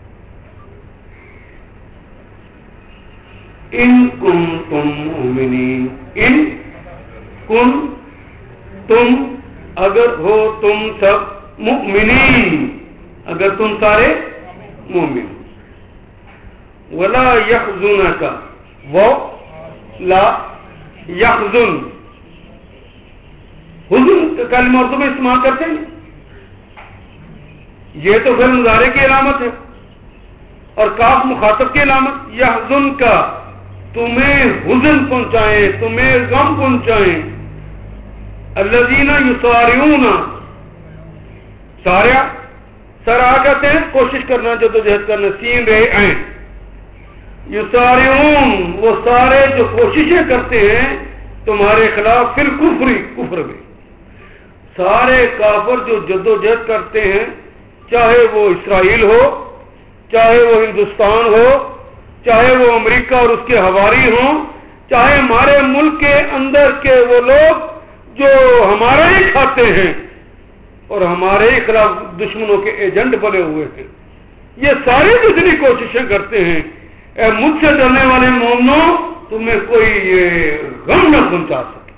ان کن تم مومنین, ان کن تم اگر ہو تم سب مؤمنین, اگر تم سارے مومن. ولا یحزنک وہ لا یحزن حزن کا کلمہ اردو میں استعمال کرتے ہیں. یہ تو فعل مضارع کی علامت ہے اور کاف مخاطب کی علامت. یحزن کا تمہیں حزن پہنچائیں, تمہیں غم پہنچائیں. الذین یسارعون سارع سارع کہتے ہیں کوشش کرنا, جدوجہد کرنا, سین رے عین. یسارعون وہ سارے جو کوششیں کرتے ہیں تمہارے خلاف فی الکفر کفر میں. سارے کافر جو جدوجہد کرتے ہیں, چاہے وہ اسرائیل ہو, چاہے وہ ہندوستان ہو, چاہے وہ امریکہ اور اس کے ہواری ہوں, چاہے ہمارے ملک کے اندر کے وہ لوگ جو ہمارا ہی کھاتے ہیں اور ہمارے ہی خلاف دشمنوں کے ایجنٹ بنے ہوئے ہیں, یہ ساری جتنی کوششیں کرتے ہیں, اے مجھ سے ڈرنے والے مومنوں تمہیں کوئی غم نہ پہنچا سکے,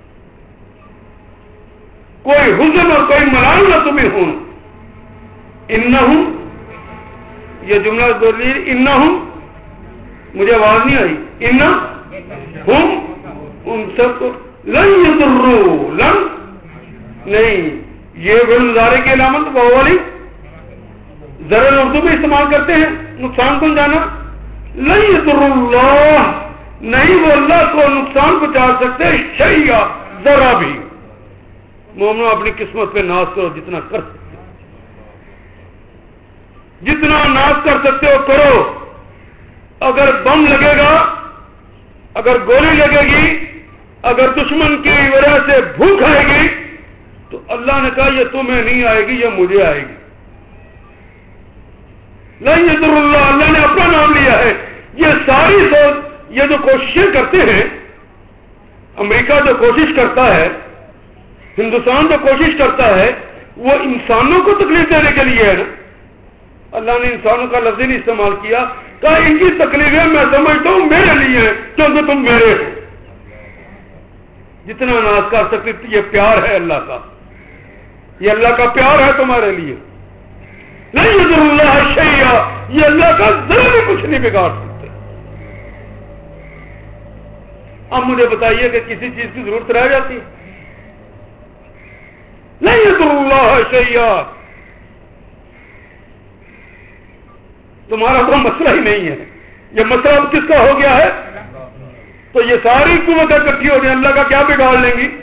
کوئی حزن اور کوئی ملال نہ تمہیں ہوں. انہم یہ جملہ بولیے, انہم مجھے آواز نہیں آئی. انہم ان سب کو لن یضروا لن نہیں, یہ فعل مضارع کی علامت وہ والی ذرا اردو میں استعمال کرتے ہیں نقصان پہنچانا. لن یضروا اللہ نہیں, وہ اللہ کو نقصان پہنچا سکتے شیئا ذرا بھی. مومنو اپنی قسمت پہ ناز کرو جتنا کر سکتے, جتنا ناز کر سکتے ہو کرو. اگر بم لگے گا, اگر گولی لگے گی, اگر دشمن کی وجہ سے بھوک آئے گی تو اللہ نے کہا یہ تمہیں نہیں آئے گی, یہ مجھے آئے گی. لن یضر اللہ, اللہ نے اپنا نام لیا ہے. یہ ساری سوچ, یہ جو کوششیں کرتے ہیں, امریکہ جو کوشش کرتا ہے, ہندوستان جو کوشش کرتا ہے, وہ انسانوں کو تکلیف دینے کے لیے ہے نا. اللہ نے انسانوں کا لفظ نہیں استعمال کیا, کہا ان کی تکلیفیں میں سمجھتا ہوں میرے لیے ہیں کیونکہ تم میرے ہو. جتنا ناز کر سکتے, یہ پیار ہے اللہ کا, یہ اللہ کا پیار ہے تمہارے لیے. نہیں یضر اللہ شیئا, یہ اللہ کا ذرا بھی کچھ نہیں بگاڑ سکتے. اب مجھے بتائیے کہ کسی چیز کی ضرورت رہ جاتی ہے؟ نہیں یضر اللہ شیئا, تمہارا کوئی مسئلہ ہی نہیں ہے. یہ مسئلہ اب کس کا ہو گیا ہے؟ تو یہ ساری قوتیں اکٹھی ہو جائیں, اللہ کا کیا بگاڑ لیں گی؟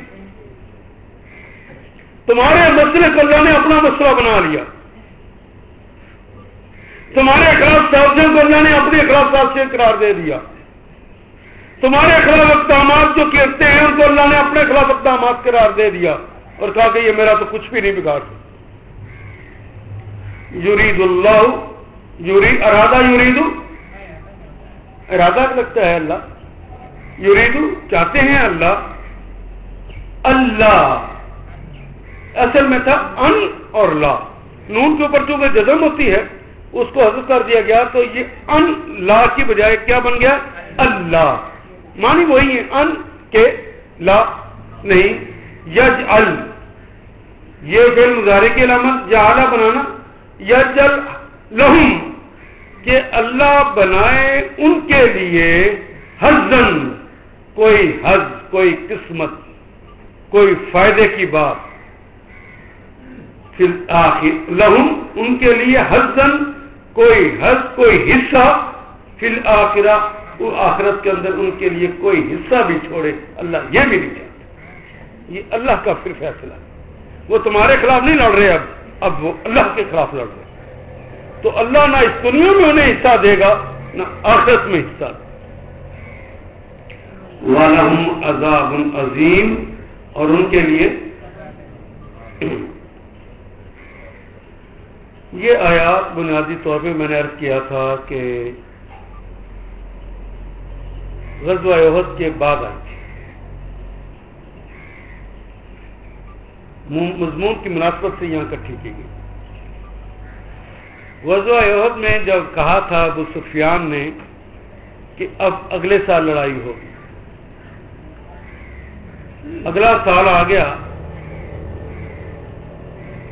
تمہارے مسئلے کو اللہ نے اپنا مسئلہ بنا لیا. تمہارے خلاف سازشوں کو اللہ نے اپنے خلاف سازشیں قرار دے دیا. تمہارے خلاف اقدامات جو کرتے ہیں ان کو اللہ نے اپنے خلاف اقدامات قرار دے دیا اور کہا کہ یہ میرا تو کچھ بھی نہیں بگاڑ سکتا. یرید اللہ یرید ارادہ یرید ارادہ لگتا ہے اللہ, یرید چاہتے ہیں اللہ. اللہ اصل میں تھا ان اور لا, نون کے اوپر چونکہ جزم ہوتی ہے اس کو حذف کر دیا گیا, تو یہ ان لا کی بجائے کیا بن گیا؟ اللہ. معنی وہی ہے ان کے لا نہیں. یجعل یہ فعل مضارع کی علامت جعل بنانا. یجعل لہم کہ اللہ بنائے ان کے لیے حظن, کوئی حظ, کوئی قسمت, کوئی فائدے کی بات. فی الآخر لہم ان کے لیے حظن, کوئی حظ, کوئی حصہ. فی الآخرہ آخرت کے اندر ان کے لیے کوئی حصہ بھی چھوڑے اللہ یہ بھی نہیں چاہتا. یہ اللہ کا پھر فیصلہ. وہ تمہارے خلاف نہیں لڑ رہے, اب اب وہ اللہ کے خلاف لڑ رہے. تو اللہ نہ اس دنیا میں انہیں حصہ دے گا نہ آخرت میں حصہ دے. وَلَهُمْ عَذَابٌ عَظِيمٌ, اور ان کے لیے یہ آیات بنیادی طور پہ میں نے عرض کیا تھا کہ غزوہ احد کے بعد آئی تھی. مضمون کی مناسبت سے یہاں اکٹھی کی گئی. غزوہ احد میں جب کہا تھا ابو سفیان نے کہ اب اگلے سال لڑائی ہوگی, اگلا سال آ گیا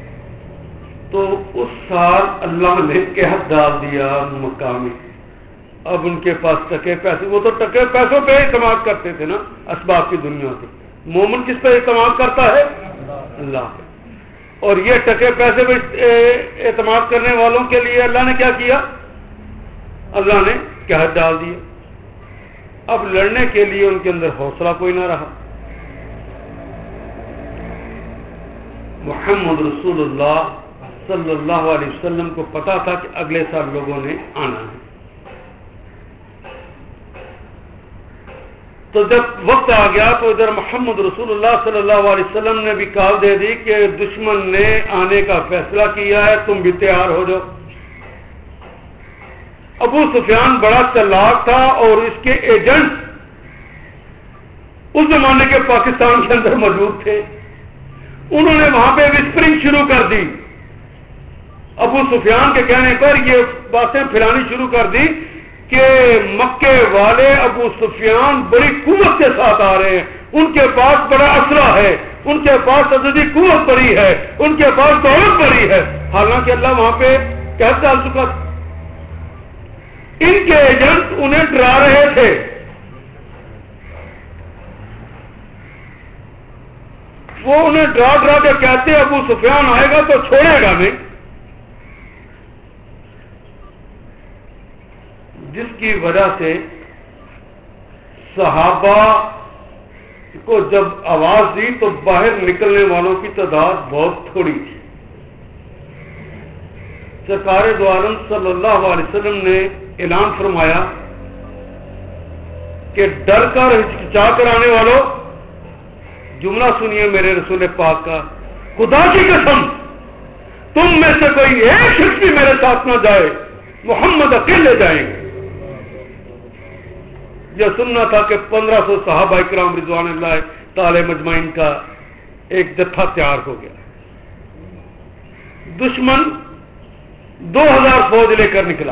تو اس سال اللہ نے قحط ڈال دیا مکہ میں, اب ان کے پاس ٹکے پیسے، وہ تو ٹکے پیسوں پہ اعتماد کرتے تھے نا، اسباب کی دنیا سے. مومن کس پہ اعتماد کرتا ہے؟ اللہ پہ. اور یہ ٹکے پیسے پہ اعتماد کرنے والوں کے لیے اللہ نے کیا کیا؟ اللہ نے قحط ڈال دیا. اب لڑنے کے لیے ان کے اندر حوصلہ کوئی نہ رہا. محمد رسول اللہ صلی اللہ علیہ وسلم کو پتا تھا کہ اگلے سال لوگوں نے آنا ہے. تو جب وقت آ گیا تو ادھر محمد رسول اللہ صلی اللہ علیہ وسلم نے بھی کال دے دی کہ دشمن نے آنے کا فیصلہ کیا ہے، تم بھی تیار ہو جاؤ. ابو سفیان بڑا چلاک تھا اور اس کے ایجنٹ اس زمانے کے پاکستان کے اندر موجود تھے. انہوں نے وہاں پہ وسپرنگ شروع کر دی. ابو سفیان کے کہنے پر یہ باتیں پھیلانی شروع کر دی کہ مکے والے ابو سفیان بڑی قوت کے ساتھ آ رہے ہیں، ان کے پاس بڑا اسلحہ ہے، ان کے پاس عددی قوت بڑی ہے، ان کے پاس دولت بڑی ہے. حالانکہ اللہ وہاں پہ قحط ڈال چکا تھا. ان کے ایجنٹ انہیں ڈرا رہے تھے. وہ انہیں ڈرا ڈرا کے کہتے ابو سفیان آئے گا تو چھوڑے گا نہیں. جس کی وجہ سے صحابہ کو جب آواز دی تو باہر نکلنے والوں کی تعداد بہت تھوڑی تھی. سرکار دو عالم صلی اللہ علیہ وسلم نے اعلان فرمایا کہ ڈر کر ہچکچا کر آنے والوں، جملہ سنیے میرے رسول پاک کا، خدا کی قسم تم میں سے کوئی ایک شخص بھی میرے ساتھ نہ جائے، محمد اکیلے جائیں گے. یہ سننا تھا کہ پندرہ سو صحابہ اکرام رضوان اللہ تعالی مجمعین کا ایک جتھا تیار ہو گیا. دشمن دو ہزار فوج لے کر نکلا.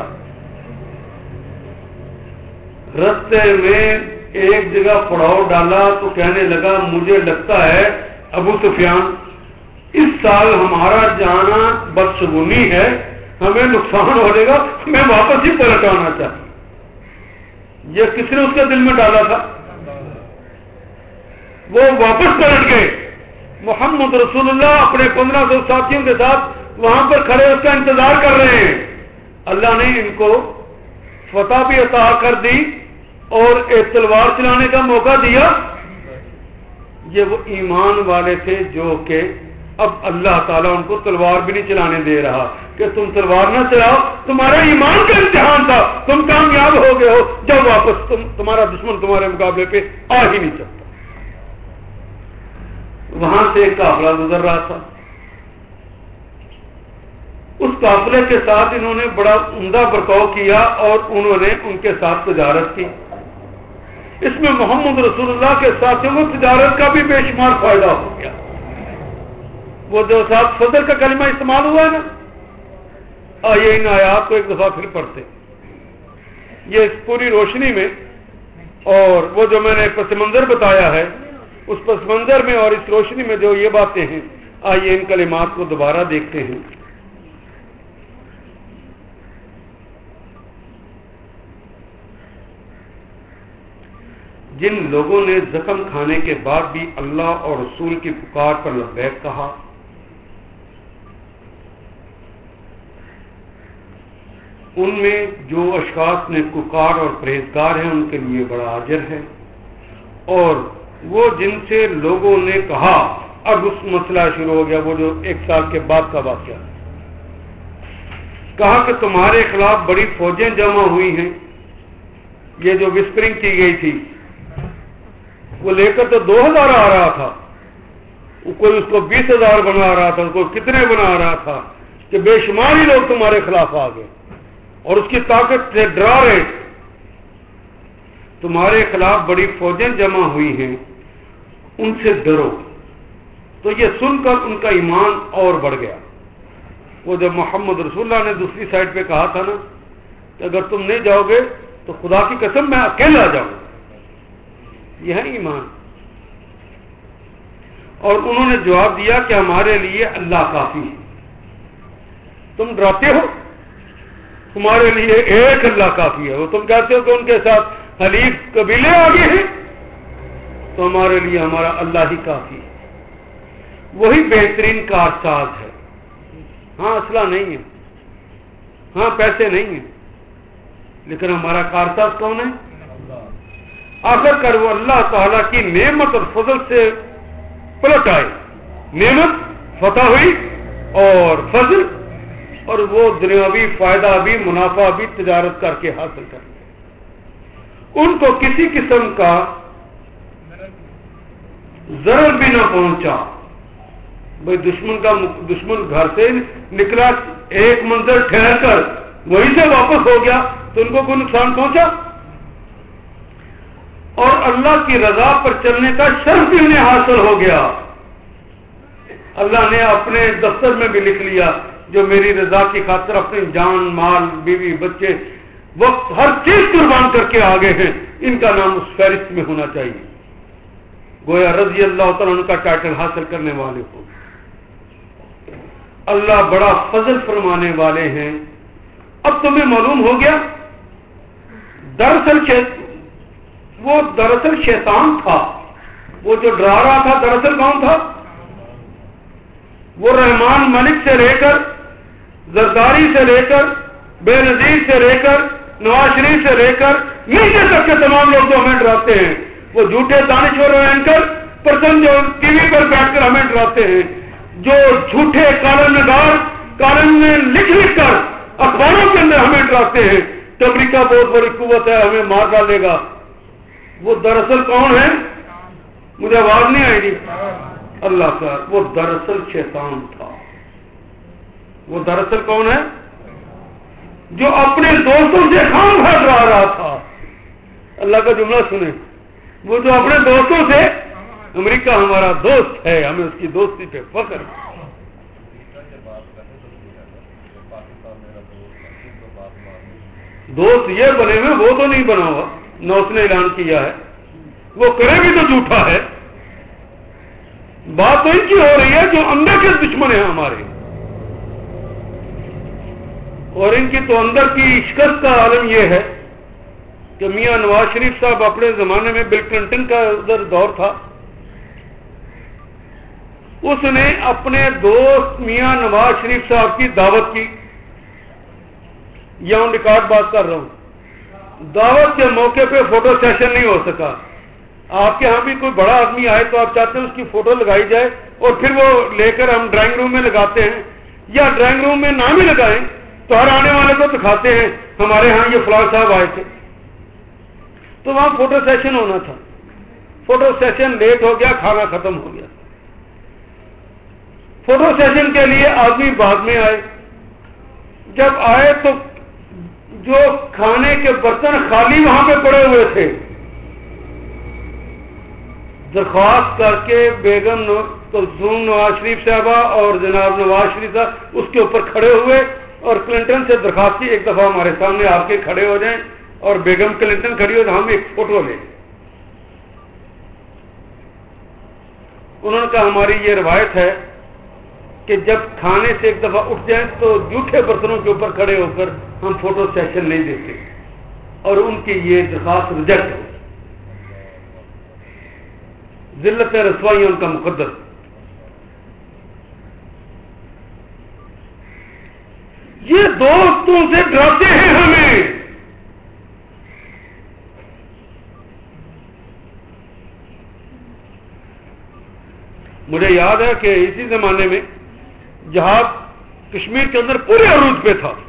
رستے میں ایک جگہ پڑاؤ ڈالا تو کہنے لگا مجھے لگتا ہے ابو سفیان اس سال ہمارا جانا بدشگونی ہے، ہمیں نقصان ہو جائے گا، میں واپس ہی پلٹ آنا چاہتا. یہ کس نے اس کے دل میں ڈالا تھا؟ وہ واپس پلٹ گئے. محمد رسول اللہ اپنے پندرہ سو ساتھیوں کے ساتھ وہاں پر کھڑے اس کا انتظار کر رہے ہیں. اللہ نے ان کو فتح بھی عطا کر دی اور ایک تلوار چلانے کا موقع دیا. یہ وہ ایمان والے تھے جو کہ اب اللہ تعالیٰ ان کو تلوار بھی نہیں چلانے دے رہا کہ تم تلوار نہ چلاؤ، تمہارا ایمان کا امتحان تھا، تم کامیاب ہو گئے ہو. جب واپس تم تمہارا دشمن تمہارے مقابلے پہ آ ہی نہیں سکتا. وہاں سے ایک قافلہ گزر رہا تھا. اس قافلے کے ساتھ انہوں نے بڑا عمدہ برتاؤ کیا اور انہوں نے ان کے ساتھ تجارت کی. اس میں محمد رسول اللہ کے ساتھیوں کو تجارت کا بھی بے شمار فائدہ ہو گیا. وہ جو ساتھ فضل کا کلمہ استعمال ہوا ہے نا، آئیے ان آیات کو ایک دفعہ پھر پڑھتے. یہ اس پوری روشنی میں اور وہ جو میں نے پس منظر بتایا ہے اس پس منظر میں اور اس روشنی میں جو یہ باتیں ہیں، آئیے ان کلمات کو دوبارہ دیکھتے ہیں. جن لوگوں نے زخم کھانے کے بعد بھی اللہ اور رسول کی پکار پر لبیک کہا، ان میں جو اشخاص نے کفار اور پرہیزگار ہیں ان کے لیے بڑا اجر ہے. اور وہ جن سے لوگوں نے کہا، اب اس مسئلہ شروع ہو گیا وہ جو ایک سال کے بعد کا واقعہ، کہا کہ تمہارے خلاف بڑی فوجیں جمع ہوئی ہیں. یہ جو وسپرنگ کی گئی تھی وہ لے کر تو دو ہزار آ رہا تھا، کوئی اس کو بیس ہزار بنا رہا تھا، کوئی کتنے بنا رہا تھا کہ بے شمار ہی لوگ تمہارے خلاف آ گئے اور اس کی طاقت سے ڈرا رہے. تمہارے خلاف بڑی فوجیں جمع ہوئی ہیں، ان سے ڈرو. تو یہ سن کر ان کا ایمان اور بڑھ گیا. وہ جب محمد رسول اللہ نے دوسری سائڈ پہ کہا تھا نا کہ اگر تم نہیں جاؤ گے تو خدا کی قسم میں اکیلا جاؤں، یہ ہے ایمان. اور انہوں نے جواب دیا کہ ہمارے لیے اللہ کافی ہے. تم ڈراتے ہو، تمہارے لیے ایک اللہ کافی ہے. وہ تم کہتے ہو کہ ان کے ساتھ حلیف قبیلے آگے ہیں, تو ہمارے لیے ہمارا اللہ ہی کافی ہے. وہی بہترین کارساز ہے. ہاں اسلحہ نہیں ہے, ہاں پیسے نہیں ہیں, لیکن ہمارا کارساز کون ہے؟ آخر کر وہ اللہ تعالیٰ کی نعمت اور فضل سے پلٹ آئے. نعمت فتح ہوئی اور فضل, اور وہ دنیاوی فائدہ بھی منافع بھی تجارت کر کے حاصل کر لیا. ان کو کسی قسم کا ضرر بھی نہ پہنچا. بھائی دشمن کا دشمن گھر سے نکلا, ایک منظر ٹھہر کر وہیں سے واپس ہو گیا, تو ان کو کوئی نقصان پہنچا؟ اور اللہ کی رضا پر چلنے کا شرف بھی انہیں حاصل ہو گیا. اللہ نے اپنے دفتر میں بھی لکھ لیا جو میری رضا کی خاطر اپنی جان مال بیوی بچے وقت ہر چیز قربان کر کے آگے ہیں, ان کا نام اس فہرست میں ہونا چاہیے. گویا رضی اللہ تعالیٰ عنہ کا ٹائٹل حاصل کرنے والے ہو. اللہ بڑا فضل فرمانے والے ہیں. اب تمہیں معلوم ہو گیا دراصل وہ دراصل شیطان تھا. وہ جو ڈرا رہا تھا دراصل کون تھا؟ وہ رحمان ملک سے لے کر زرداری سے لے کر بے نظیر سے لے کر نواز شریف سے لے کر نیچے تک کے تمام لوگ جو ہمیں ڈراتے ہیں, وہ جھوٹے دانشور اینکر پرسن جو ٹی وی پر بیٹھ کر ہمیں ڈراتے ہیں, جو جھوٹے کالم نگار کالم میں لکھ لکھ کر اخباروں کے اندر ہمیں ڈراتے ہیں کہ امریکہ بہت بڑی قوت ہے, ہمیں مار ڈالے گا, وہ دراصل کون ہے؟ مجھے آواز نہیں آئے گی. اللہ کا وہ دراصل شیطان تھا. وہ دراصل کون ہے؟ جو اپنے دوستوں سے خام خواہ ڈرا رہا تھا. اللہ کا جملہ سنیں, وہ جو اپنے دوستوں سے, امریکہ ہمارا دوست ہے, ہمیں اس کی دوستی پہ فخر ہے. دوست یہ بنے ہوئے, وہ تو نہیں بنا ہوا, نہ اس نے اعلان کیا ہے, وہ کرے بھی تو جھوٹا ہے. بات تو ان کی ہو رہی ہے جو اندر کے دشمن ہیں ہمارے, اور ان کی تو اندر کی شکست کا عالم یہ ہے کہ میاں نواز شریف صاحب اپنے زمانے میں بل کلنٹن کا ادھر دور تھا, اس نے اپنے دوست میاں نواز شریف صاحب کی دعوت کی. یہاں ریکارڈ بات کر رہا ہوں, دعوت کے موقع پہ فوٹو سیشن نہیں ہو سکا. آپ کے ہاں بھی کوئی بڑا آدمی آئے تو آپ چاہتے ہیں اس کی فوٹو لگائی جائے, اور پھر وہ لے کر ہم ڈرائنگ روم میں لگاتے ہیں, یا ڈرائنگ روم میں نام ہی لگائیں تو ہر آنے والے کو دکھاتے ہیں ہمارے ہاں یہ فلاں صاحب آئے تھے. تو وہاں فوٹو سیشن ہونا تھا, فوٹو سیشن لیٹ ہو گیا, کھانا ختم ہو گیا. فوٹو سیشن کے لیے آدمی بعد میں آئے. جب آئے تو جو کھانے کے برتن خالی وہاں پہ پڑے ہوئے تھے, درخواست کر کے بیگم کلثوم نواز شریف صاحبہ اور جناب نواز شریف صاحب اس کے اوپر کھڑے ہوئے, اور کلنٹن سے درخواست کی ایک دفعہ ہمارے سامنے آپ کے کھڑے ہو جائیں, اور بیگم کلنٹن کھڑی ہو تو ہم ایک فوٹو لیں. انہوں نے کہا ہماری یہ روایت ہے کہ جب کھانے سے ایک دفعہ اٹھ جائیں تو جھوٹے برتنوں کے اوپر کھڑے ہو کر ہم فوٹو سیشن نہیں دیتے, اور ان کی یہ درخواست ریجیکٹ ہو. ذلت رسوائی ان کا مقدر. یہ دوستوں سے ڈراتے ہیں ہمیں. مجھے یاد ہے کہ اسی زمانے میں جہاد کشمیر کے اندر پورے عروج پہ تھا.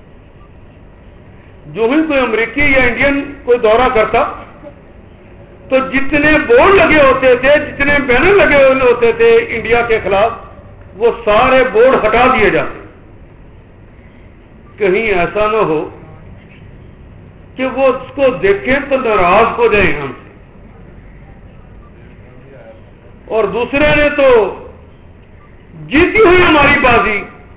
جو ہی کوئی امریکی یا انڈین کوئی دورہ کرتا تو جتنے بورڈ لگے ہوتے تھے, جتنے بینر لگے ہوتے تھے انڈیا کے خلاف, وہ سارے بورڈ ہٹا دیے جاتے. کہیں ایسا نہ ہو کہ وہ اس کو دیکھیں تو ناراض ہو جائیں ہم سے. اور دوسرے نے تو جیتی ہوئی ہماری بازی,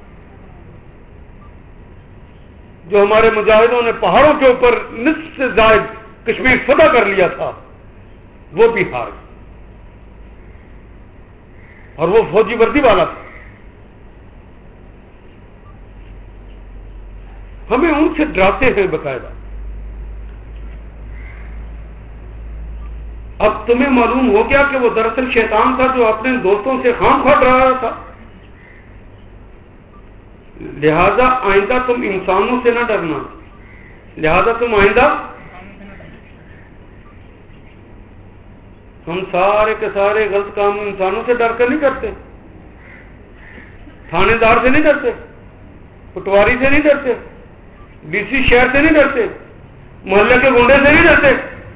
جو ہمارے مجاہدوں نے پہاڑوں کے اوپر نصف سے زائد کشمیر فتح کر لیا تھا, وہ بھی ہار گئے. اور وہ فوجی وردی والا تھا. ہمیں ان سے ڈراتے ہیں باقاعدہ. اب تمہیں معلوم ہو گیا کہ وہ دراصل شیطان تھا جو اپنے دوستوں سے خام خواہ ڈرا رہا تھا. لہذا آئندہ تم انسانوں سے نہ ڈرنا. لہذا تم آئندہ ہم سارے کے سارے غلط کام انسانوں سے ڈر کر نہیں کرتے. تھانے دار سے نہیں ڈرتے, پٹواری سے نہیں ڈرتے, ڈی سی شہر سے نہیں ڈرتے, محلے کے گنڈے سے نہیں ڈرتے.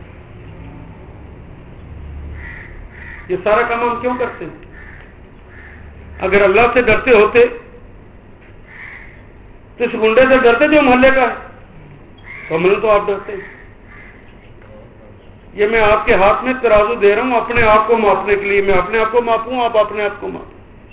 یہ سارا کام ہم کیوں کرتے ہیں؟ اگر اللہ سے ڈرتے ہوتے تو اس گنڈے سے ڈرتے جو محلے کا ہے, کمل تو آپ ڈرتے ہیں. یہ میں آپ کے ہاتھ میں ترازو دے رہا ہوں اپنے آپ کو ماپنے کے لیے. میں اپنے آپ کو ماپوں, آپ اپنے آپ کو ماپیں.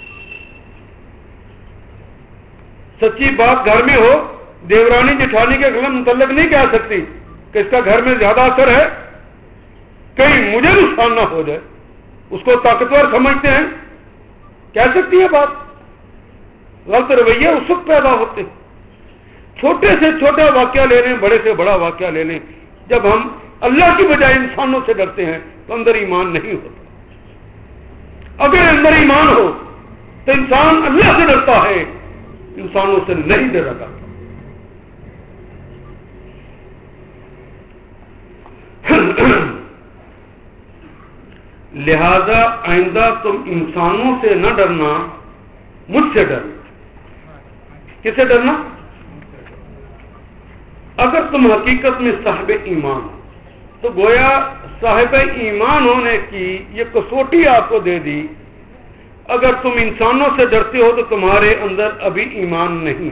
سچی بات گھر میں ہو, دیورانی جٹھانی کے غلط متعلق نہیں کہہ سکتی کہ اس کا گھر میں زیادہ اثر ہے, کہیں مجھے نقصان نہ ہو جائے. اس کو طاقتور سمجھتے ہیں, کہہ سکتی ہے بات. غلط رویے اس وقت پیدا ہوتے ہیں. چھوٹے سے چھوٹا واقعہ لے لیں, بڑے سے بڑا واقعہ لے لیں, جب ہم اللہ کی بجائے انسانوں سے ڈرتے ہیں تو اندر ایمان نہیں ہوتا. اگر اندر ایمان ہو تو انسان اللہ سے ڈرتا ہے, انسانوں سے نہیں ڈرا کرتا. لہذا آئندہ تم انسانوں سے نہ ڈرنا, مجھ سے ڈرنا. کس سے ڈرنا؟ اگر تم حقیقت میں صاحب ایمان, تو گویا صاحب ایمان ہونے کی یہ کسوٹی آپ کو دے دی. اگر تم انسانوں سے ڈرتے ہو تو تمہارے اندر ابھی ایمان نہیں.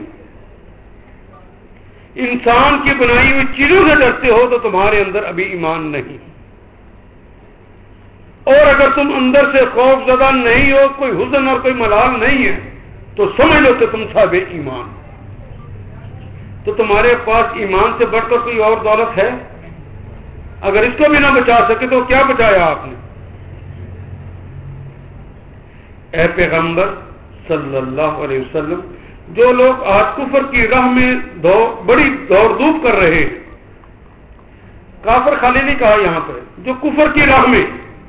انسان کی بنائی ہوئی چیزوں سے ڈرتے ہو تو تمہارے اندر ابھی ایمان نہیں. اور اگر تم اندر سے خوف زدہ نہیں ہو, کوئی حزن اور کوئی ملال نہیں ہے, تو سمجھ لو کہ تم صاحب ایمان. تو تمہارے پاس ایمان سے بڑھ کر کوئی اور دولت ہے؟ اگر اس کو بھی نہ بچا سکے تو کیا بچایا آپ نے؟ اے پیغمبر صلی اللہ علیہ وسلم, جو لوگ آج کفر کی راہ میں دو بڑی دوڑ دھوپ کر رہے ہیں, کافر خالی نہیں کہا یہاں پہ, جو کفر کی راہ میں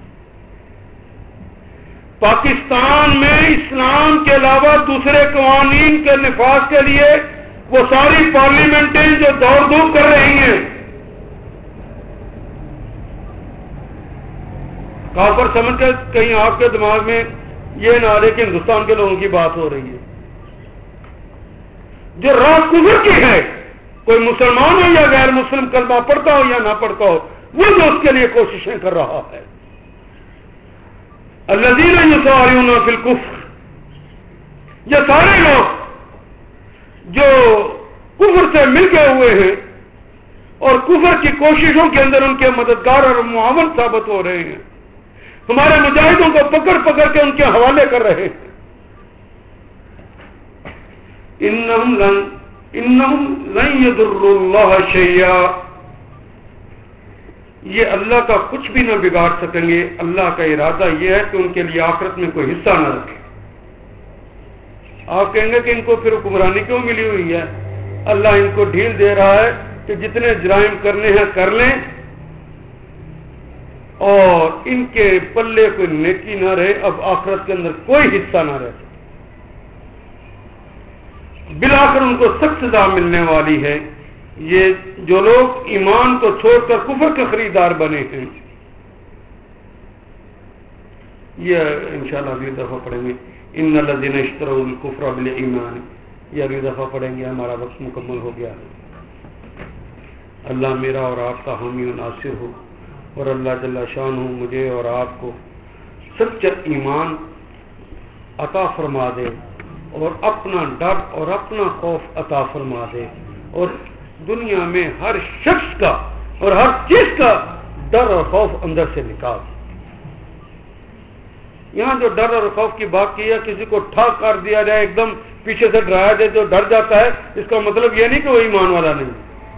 پاکستان میں اسلام کے علاوہ دوسرے قوانین کے نفاذ کے لیے وہ ساری پارلیمنٹیں جو دوڑ دھوپ کر رہی ہیں, کافر سمجھ کر کہیں آپ کے دماغ میں یہ نہ آ رہے کہ ہندوستان کے لوگوں کی بات ہو رہی ہے. جو راہ کفر کی ہے, کوئی مسلمان ہو یا غیر مسلم, کلمہ پڑھتا ہو یا نہ پڑھتا ہو, وہ جو اس کے لیے کوششیں کر رہا ہے. الذین یسارعون فی الکفر, یہ سارے لوگ جو کفر سے مل گئے ہوئے ہیں اور کفر کی کوششوں کے اندر ان کے مددگار اور معاون ثابت ہو رہے ہیں, ہمارے مجاہدوں کو پکڑ پکڑ کے ان کے حوالے کر رہے ہیں. انہم لن انہم لن یضروا اللہ شیئا, یہ اللہ کا کچھ بھی نہ بگاڑ سکیں گے. اللہ کا ارادہ یہ ہے کہ ان کے لیے آخرت میں کوئی حصہ نہ رکھے. آپ کہیں گے کہ ان کو پھر حکمرانی کیوں ملی ہوئی ہے؟ اللہ ان کو ڈھیل دے رہا ہے کہ جتنے جرائم کرنے ہیں کر لیں, اور ان کے پلے کوئی نیکی نہ رہے, اب آخرت کے اندر کوئی حصہ نہ رہے. بلاخر ان کو سخت سزا ملنے والی ہے. یہ جو لوگ ایمان کو چھوڑ کر کفر کے خریدار بنے ہیں, یہ انشاءاللہ اگلی دفعہ پڑھیں گے. ان الذین اشتروا الکفر بالایمان, یہ اگلی دفعہ پڑھیں گے. ہمارا وقت مکمل ہو گیا ہے. اللہ میرا اور آپ کا حامی و ناصر ہو, اور اللہ جل شان ہو مجھے اور آپ کو سچا ایمان عطا فرما دے, اور اپنا ڈر اور اپنا خوف عطا فرما دے, اور دنیا میں ہر شخص کا اور ہر چیز کا ڈر اور خوف اندر سے نکال. یہاں جو ڈر اور خوف کی بات کی ہے, کسی کو ٹھاک کر دیا جائے, ایک دم پیچھے سے ڈرایا جائے جو ڈر جاتا ہے, اس کا مطلب یہ نہیں کہ وہ ایمان والا نہیں.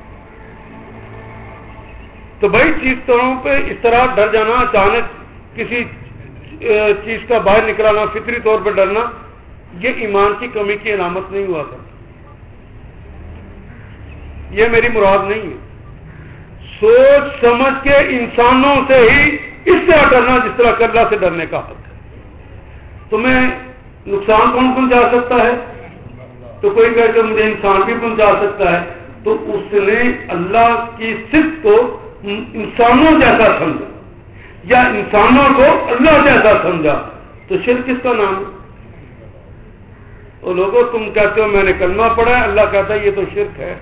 تو بھائی چیز طرح پہ اس طرح ڈر جانا, اچانک کسی چیز کا باہر نکلانا, فطری طور پہ ڈرنا, یہ ایمان کی کمی کی علامت نہیں ہوا کرتا. یہ میری مراد نہیں ہے. سوچ سمجھ کے انسانوں سے ہی اس طرح ڈرنا جس طرح اللہ سے ڈرنے کا حق ہے. تمہیں نقصان کون پہنچا سکتا ہے؟ تو کوئی کہے کہ مجھے انسان بھی پہنچا سکتا ہے، تو اس نے اللہ کی صفت کو انسانوں جیسا سمجھا یا انسانوں کو اللہ جیسا سمجھا، تو شرک کس کا نام ہے؟ وہ لوگوں تم کہتے ہو میں نے کلمہ پڑھا ہے، اللہ کہتا ہے یہ تو شرک ہے.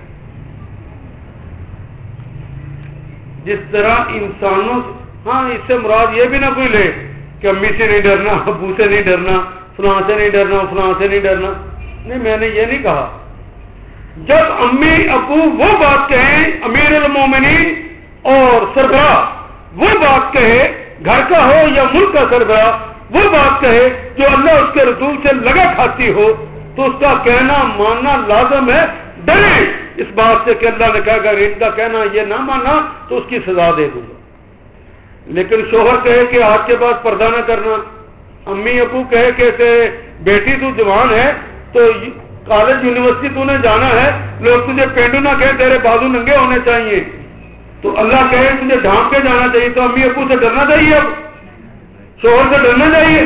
جس طرح انسانوں سے، ہاں اس سے مراد یہ بھی نہ کوئی لے کہ امی سے نہیں ڈرنا، ابو سے نہیں ڈرنا، فلاں سے نہیں ڈرنا، فلاں سے نہیں ڈرنا. نہیں، میں نے یہ نہیں کہا. جب امی ابو وہ بات کہیں، امیر المومنین اور سربراہ وہ بات کہے، گھر کا ہو یا ملک کا سربراہ وہ بات کہے جو اللہ اس کے رسول سے لگا کھاتی ہو، تو اس کا کہنا ماننا لازم ہے. ڈرے اس بات سے کہ اللہ نے کہا اگر ان کا کہنا یہ نہ مانا تو اس کی سزا دے دوں گا. لیکن شوہر کہے کہ آج کے بعد پردہ نہ کرنا، امی ابو کہے کہ بیٹی تو جوان ہے تو کالج یونیورسٹی تو نے جانا ہے، لوگ تجھے پینڈو نہ کہے تیرے بازو ننگے ہونے چاہیے، تو اللہ کہے تجھے ڈھانپ کے جانا چاہیے، تو امی ابو سے ڈرنا چاہیے، اب شوہر سے ڈرنا چاہیے.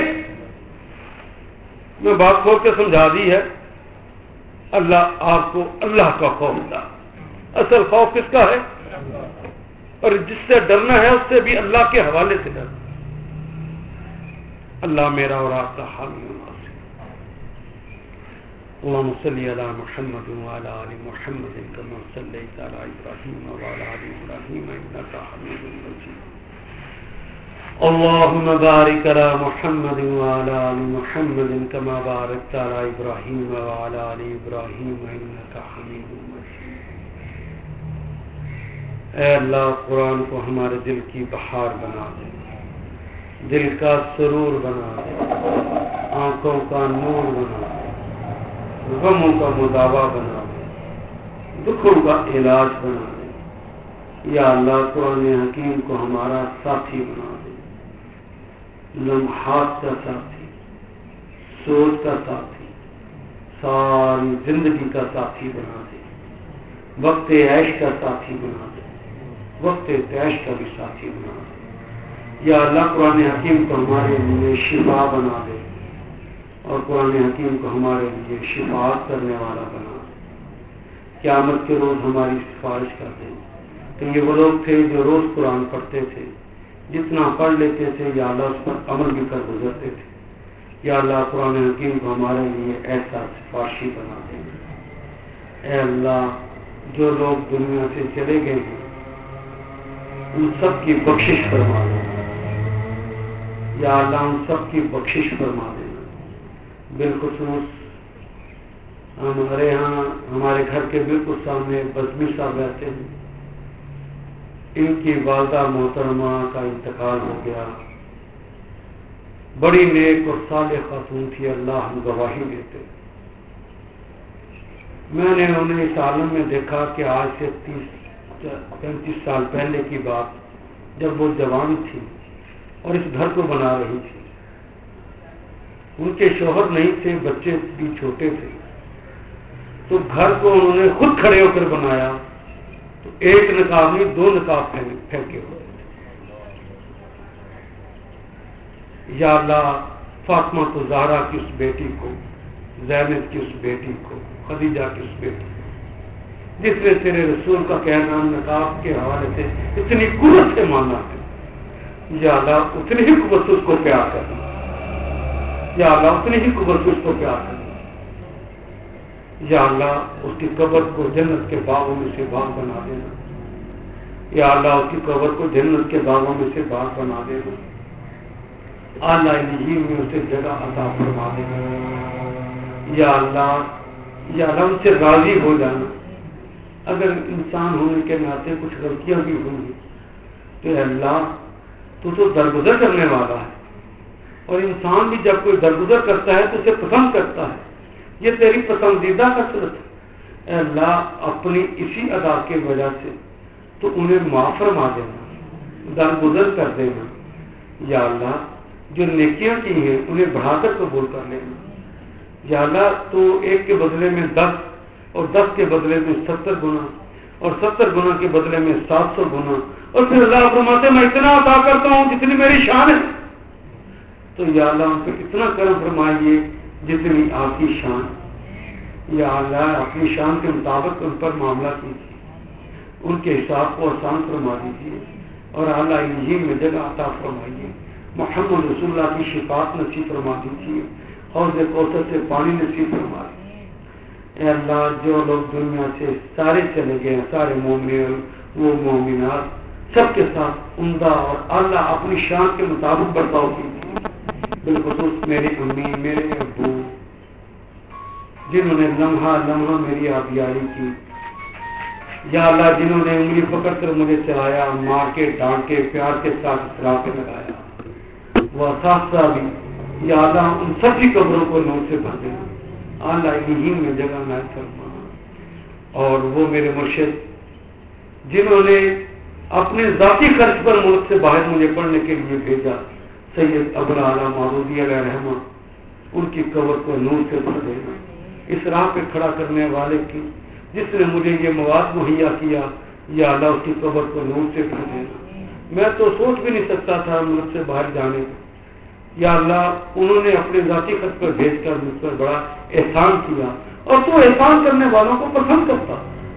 میں بات کھول کے سمجھا دی ہے. اللہ آپ کو اللہ کا خوف تھا. اصل خوف کس کا ہے؟ اور جس سے ڈرنا ہے اس سے بھی اللہ کے حوالے سے ڈرنا. اللہ میرا اور آپ کا حامی و ناصر. اللهم صل على محمد وعلى آل محمد كما صليت على إبراهيم وعلى آل إبراهيم إنك حميد مجيد. اللهم بارك على محمد وعلى آل محمد كما باركت على إبراهيم وعلى آل إبراهيم إنك حميد مجيد. اے اللہ قرآن کو ہمارے دل کی بہار بنا دے، دل کا سرور بنا دے، آنکھوں کا نور بنا دے، غموں کا مداوا بنا دے، دکھوں کا علاج بنا دے. یا اللہ قرآن حکیم کو ہمارا ساتھی بنا دے، لمحات کا ساتھی، سوچ کا ساتھی، ساری زندگی کا ساتھی بنا دے، وقت عیش کا ساتھی بنا دے، وقت عیش کا بھی ساتھی بنا دے. یا اللہ قرآن حکیم کو ہمارے لیے شفا بنا دے، اور قرآن حکیم کو ہمارے لیے شفاعت کرنے والا بنا دے. قیامت کے روز ہماری سفارش کر دیں کہ یہ وہ لوگ تھے جو روز قرآن پڑھتے تھے، جتنا پڑھ لیتے تھے یا اللہ اس پر عمل بھی کر گزرتے تھے. یا اللہ قرآن حکیم کو ہمارے لیے ایسا سفارشی بنا دیں. اے اللہ جو لوگ دنیا سے چلے گئے ہیں ان سب کی بخشش فرما دیں. یا اللہ ان سب کی بخشش فرما دیں. بالخصوص ہمارے ہاں ہمارے گھر کے بالکل سامنے بزمی صاحب رہتے ہیں، ان کی والدہ محترمہ کا انتقال ہو گیا. بڑی نیک اور صالح خاتون تھی، اللہ ہم گواہی دیتے. میں نے انہیں اس عالم میں دیکھا کہ آج سے تیس پینتیس سال پہلے کی بات، جب وہ جوان تھی اور اس گھر کو بنا رہی تھی. ان کے شوہر نہیں تھے، بچے بھی چھوٹے تھے، تو گھر کو انہوں نے خود کھڑے ہو کر بنایا. تو ایک نقاب نہیں دو نقاب پھینکے ہوئے. یا اللہ فاطمہ تو زہرا کی اس بیٹی کو، زینب کی اس بیٹی کو، خدیجہ کی اس بیٹی کو، جس نے تیرے رسول کا کہنا نقاب کے حوالے سے اتنی قوت سے مانا ہے. یا اللہ اتنی ہی قوت سے اس کو پیار کرنا. یا اللہ اتنی ہی قوت سے اس کو پیار کرنا. یا اللہ اس کی قبر کو جنت کے باغوں میں سے باغ بنا دینا. یا اللہ اس کی قبر کو جنت کے باغوں میں سے باغ بنا دینا. اعلیٰ علیین میں اسے جگہ عطا فرما دینا. یا اللہ یا اللہ ان سے راضی ہو جانا. اگر انسان ہونے کے ناطے کچھ غلطیاں بھی ہوں گی تو اللہ تو تو درگزر کرنے والا ہے، اور انسان بھی جب کوئی درگزر کرتا ہے تو اسے پسند کرتا ہے. یہ تیری پسندیدہ کثرت ہے. اے اللہ اپنی اسی ادا کی وجہ سے تو انہیں معاف فرما دینا، درگزر کر دینا. یا اللہ جو نیکیاں کی ہیں انہیں بڑھا کر قبول کر لینا. یا اللہ تو ایک کے بدلے میں دس اور دس کے بدلے میں ستر گنا اور ستر گنا کے بدلے میں سات سو گنا، اور پھر اللہ فرماتے ہیں میں اتنا عطا کرتا ہوں جتنی میری شان ہے. تو یا اللہ ان پہ اتنا کرم فرمائیے جتنی آپ کی شان. یا اللہ اپنی شان کے مطابق ان پر معاملہ کیجیے، ان کے حساب کو آسان فرما دیجیے، اور اعلیٰ انجیل میں جگہ عطا فرمائیے. محمد رسول اللہ کی شفاعت نصیب فرما دیجیے، حوض کوثر سے پانی نصیب فرما دیجیے. اے اللہ جو لوگ دنیا سے سارے چلے گئے ہیں، سارے مومن وہ مومنات سب کے ساتھ عمدہ اور اعلیٰ اپنی شان کے مطابق برتاؤ کیجیے. بالخصوص میری امی، میرے ابو جنہوں نے لمحہ لمحہ میری آبیاری کی. یا اللہ جنہوں نے انگلی پکڑ کر مجھے چلایا، مار کے ڈانٹ کے پیار کے ساتھ اصلاح پہ لگایا، وہ اساتذہ بھی یا اللہ ان سب کی قبروں کو نور سے بھر دینا. اللہ انہی میں جگہ نہ فرما. اور وہ میرے مرشد جنہوں نے اپنے ذاتی خرچ پر ملک سے باہر مجھے پڑھنے کے لیے بھیجا، سید ابوالعلا مودودی علیہ رحمہ، ان کی قبر کو نور سے بھر دینا. اس راہ پہ کھڑا کرنے والے کی جس نے مجھے یہ مواد مہیا کیا، یا اللہ اس کی قبر کو نور سے بھر دینا. میں تو سوچ بھی نہیں سکتا تھا ملک سے باہر جانے کو. یا اللہ انہوں نے اپنے ذاتی خط پر بھیج کر مجھ پر بڑا احسان کیا، اور تو احسان کرنے والوں کو پسند کرتا.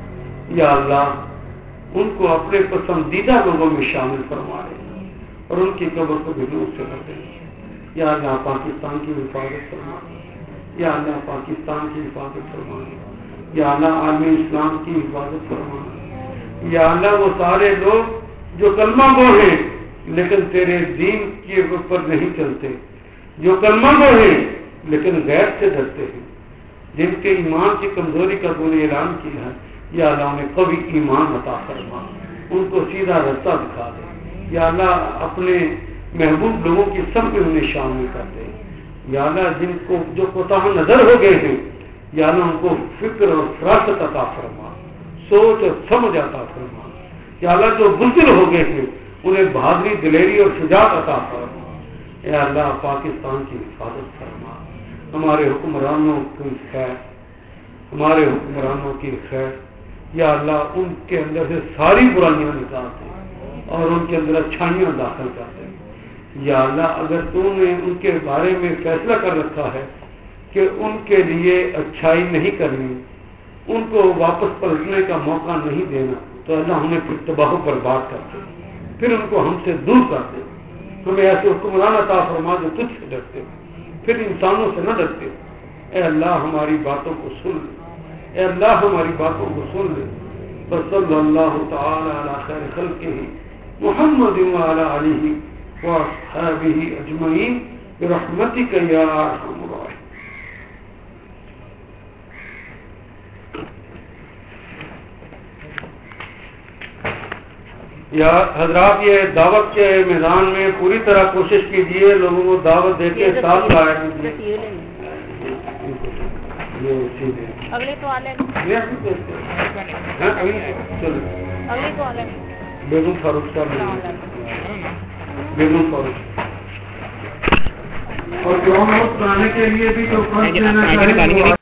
یا اللہ ان کو اپنے پسندیدہ لوگوں میں شامل فرما دے اور ان کی قبر کو بھی نور سے بھر دے. یا اللہ پاکستان کی حفاظت فرما. یا اللہ پاکستان کی حفاظت فرما. یا اللہ عالم اسلام کی حفاظت فرما. یا اللہ وہ سارے لوگ جو کلمہ گو ہیں لیکن تیرے دین کے اوپر نہیں چلتے، جو کلمہ گو ہیں لیکن غیر سے ڈرتے ہیں، جن کے ایمان کی کمزوری کا تو نے اعلان کیا ہے. یا اللہ انہیں قوی ایمان عطا فرما، ان کو سیدھا رستہ دکھا دے. یا اللہ اپنے محبوب لوگوں کی سب میں انہیں شامل کر دے. یا اللہ جن کو جو کوتاہ نظر ہو گئے ہیں، یا اللہ ان کو فکر اور فراست عطا فرما، سوچ اور سمجھ عطا فرما. یا اللہ جو بزدل ہو گئے ہیں انہیں بہادری، دلیری اور شجاعت عطا فرما. اے اللہ پاکستان کی حفاظت فرما، ہمارے حکمرانوں کی خیر، ہمارے حکمرانوں کی خیر. یا اللہ ان کے اندر سے ساری برائیاں نکال دے اور ان کے اندر اچھائیاں داخل کر دے. یا اللہ اگر تو نے ان کے بارے میں فیصلہ کر رکھا ہے کہ ان کے لیے اچھائی نہیں کرنی، ان کو واپس پلٹنے کا موقع نہیں دینا، تو اللہ ہمیں پھر تباہ و برباد کر دے، پھر ان کو ہم سے دور کر دے. ہمیں ایسے حکمران عطا فرما جو تجھ سے ڈرتے، پھر انسانوں سے نہ ڈرتے. اے اللہ ہماری باتوں کو سن لے، اے اللہ ہماری باتوں کو سن لے. صلی اللہ تعالی علی خیر خلقہ محمد وعلی آلہ واصحابہ اجمعین برحمتک یا ارحم الراحمین. یا حضرات یہ دعوت کے میدان میں پوری طرح کوشش کیجیے، لوگوں کو دعوت دے کے ساتھ لایا کیجیے. اگلے تو آنے بیگم فاروق صاحب، بیگم فاروق اور جو ہم کے لیے بھی تو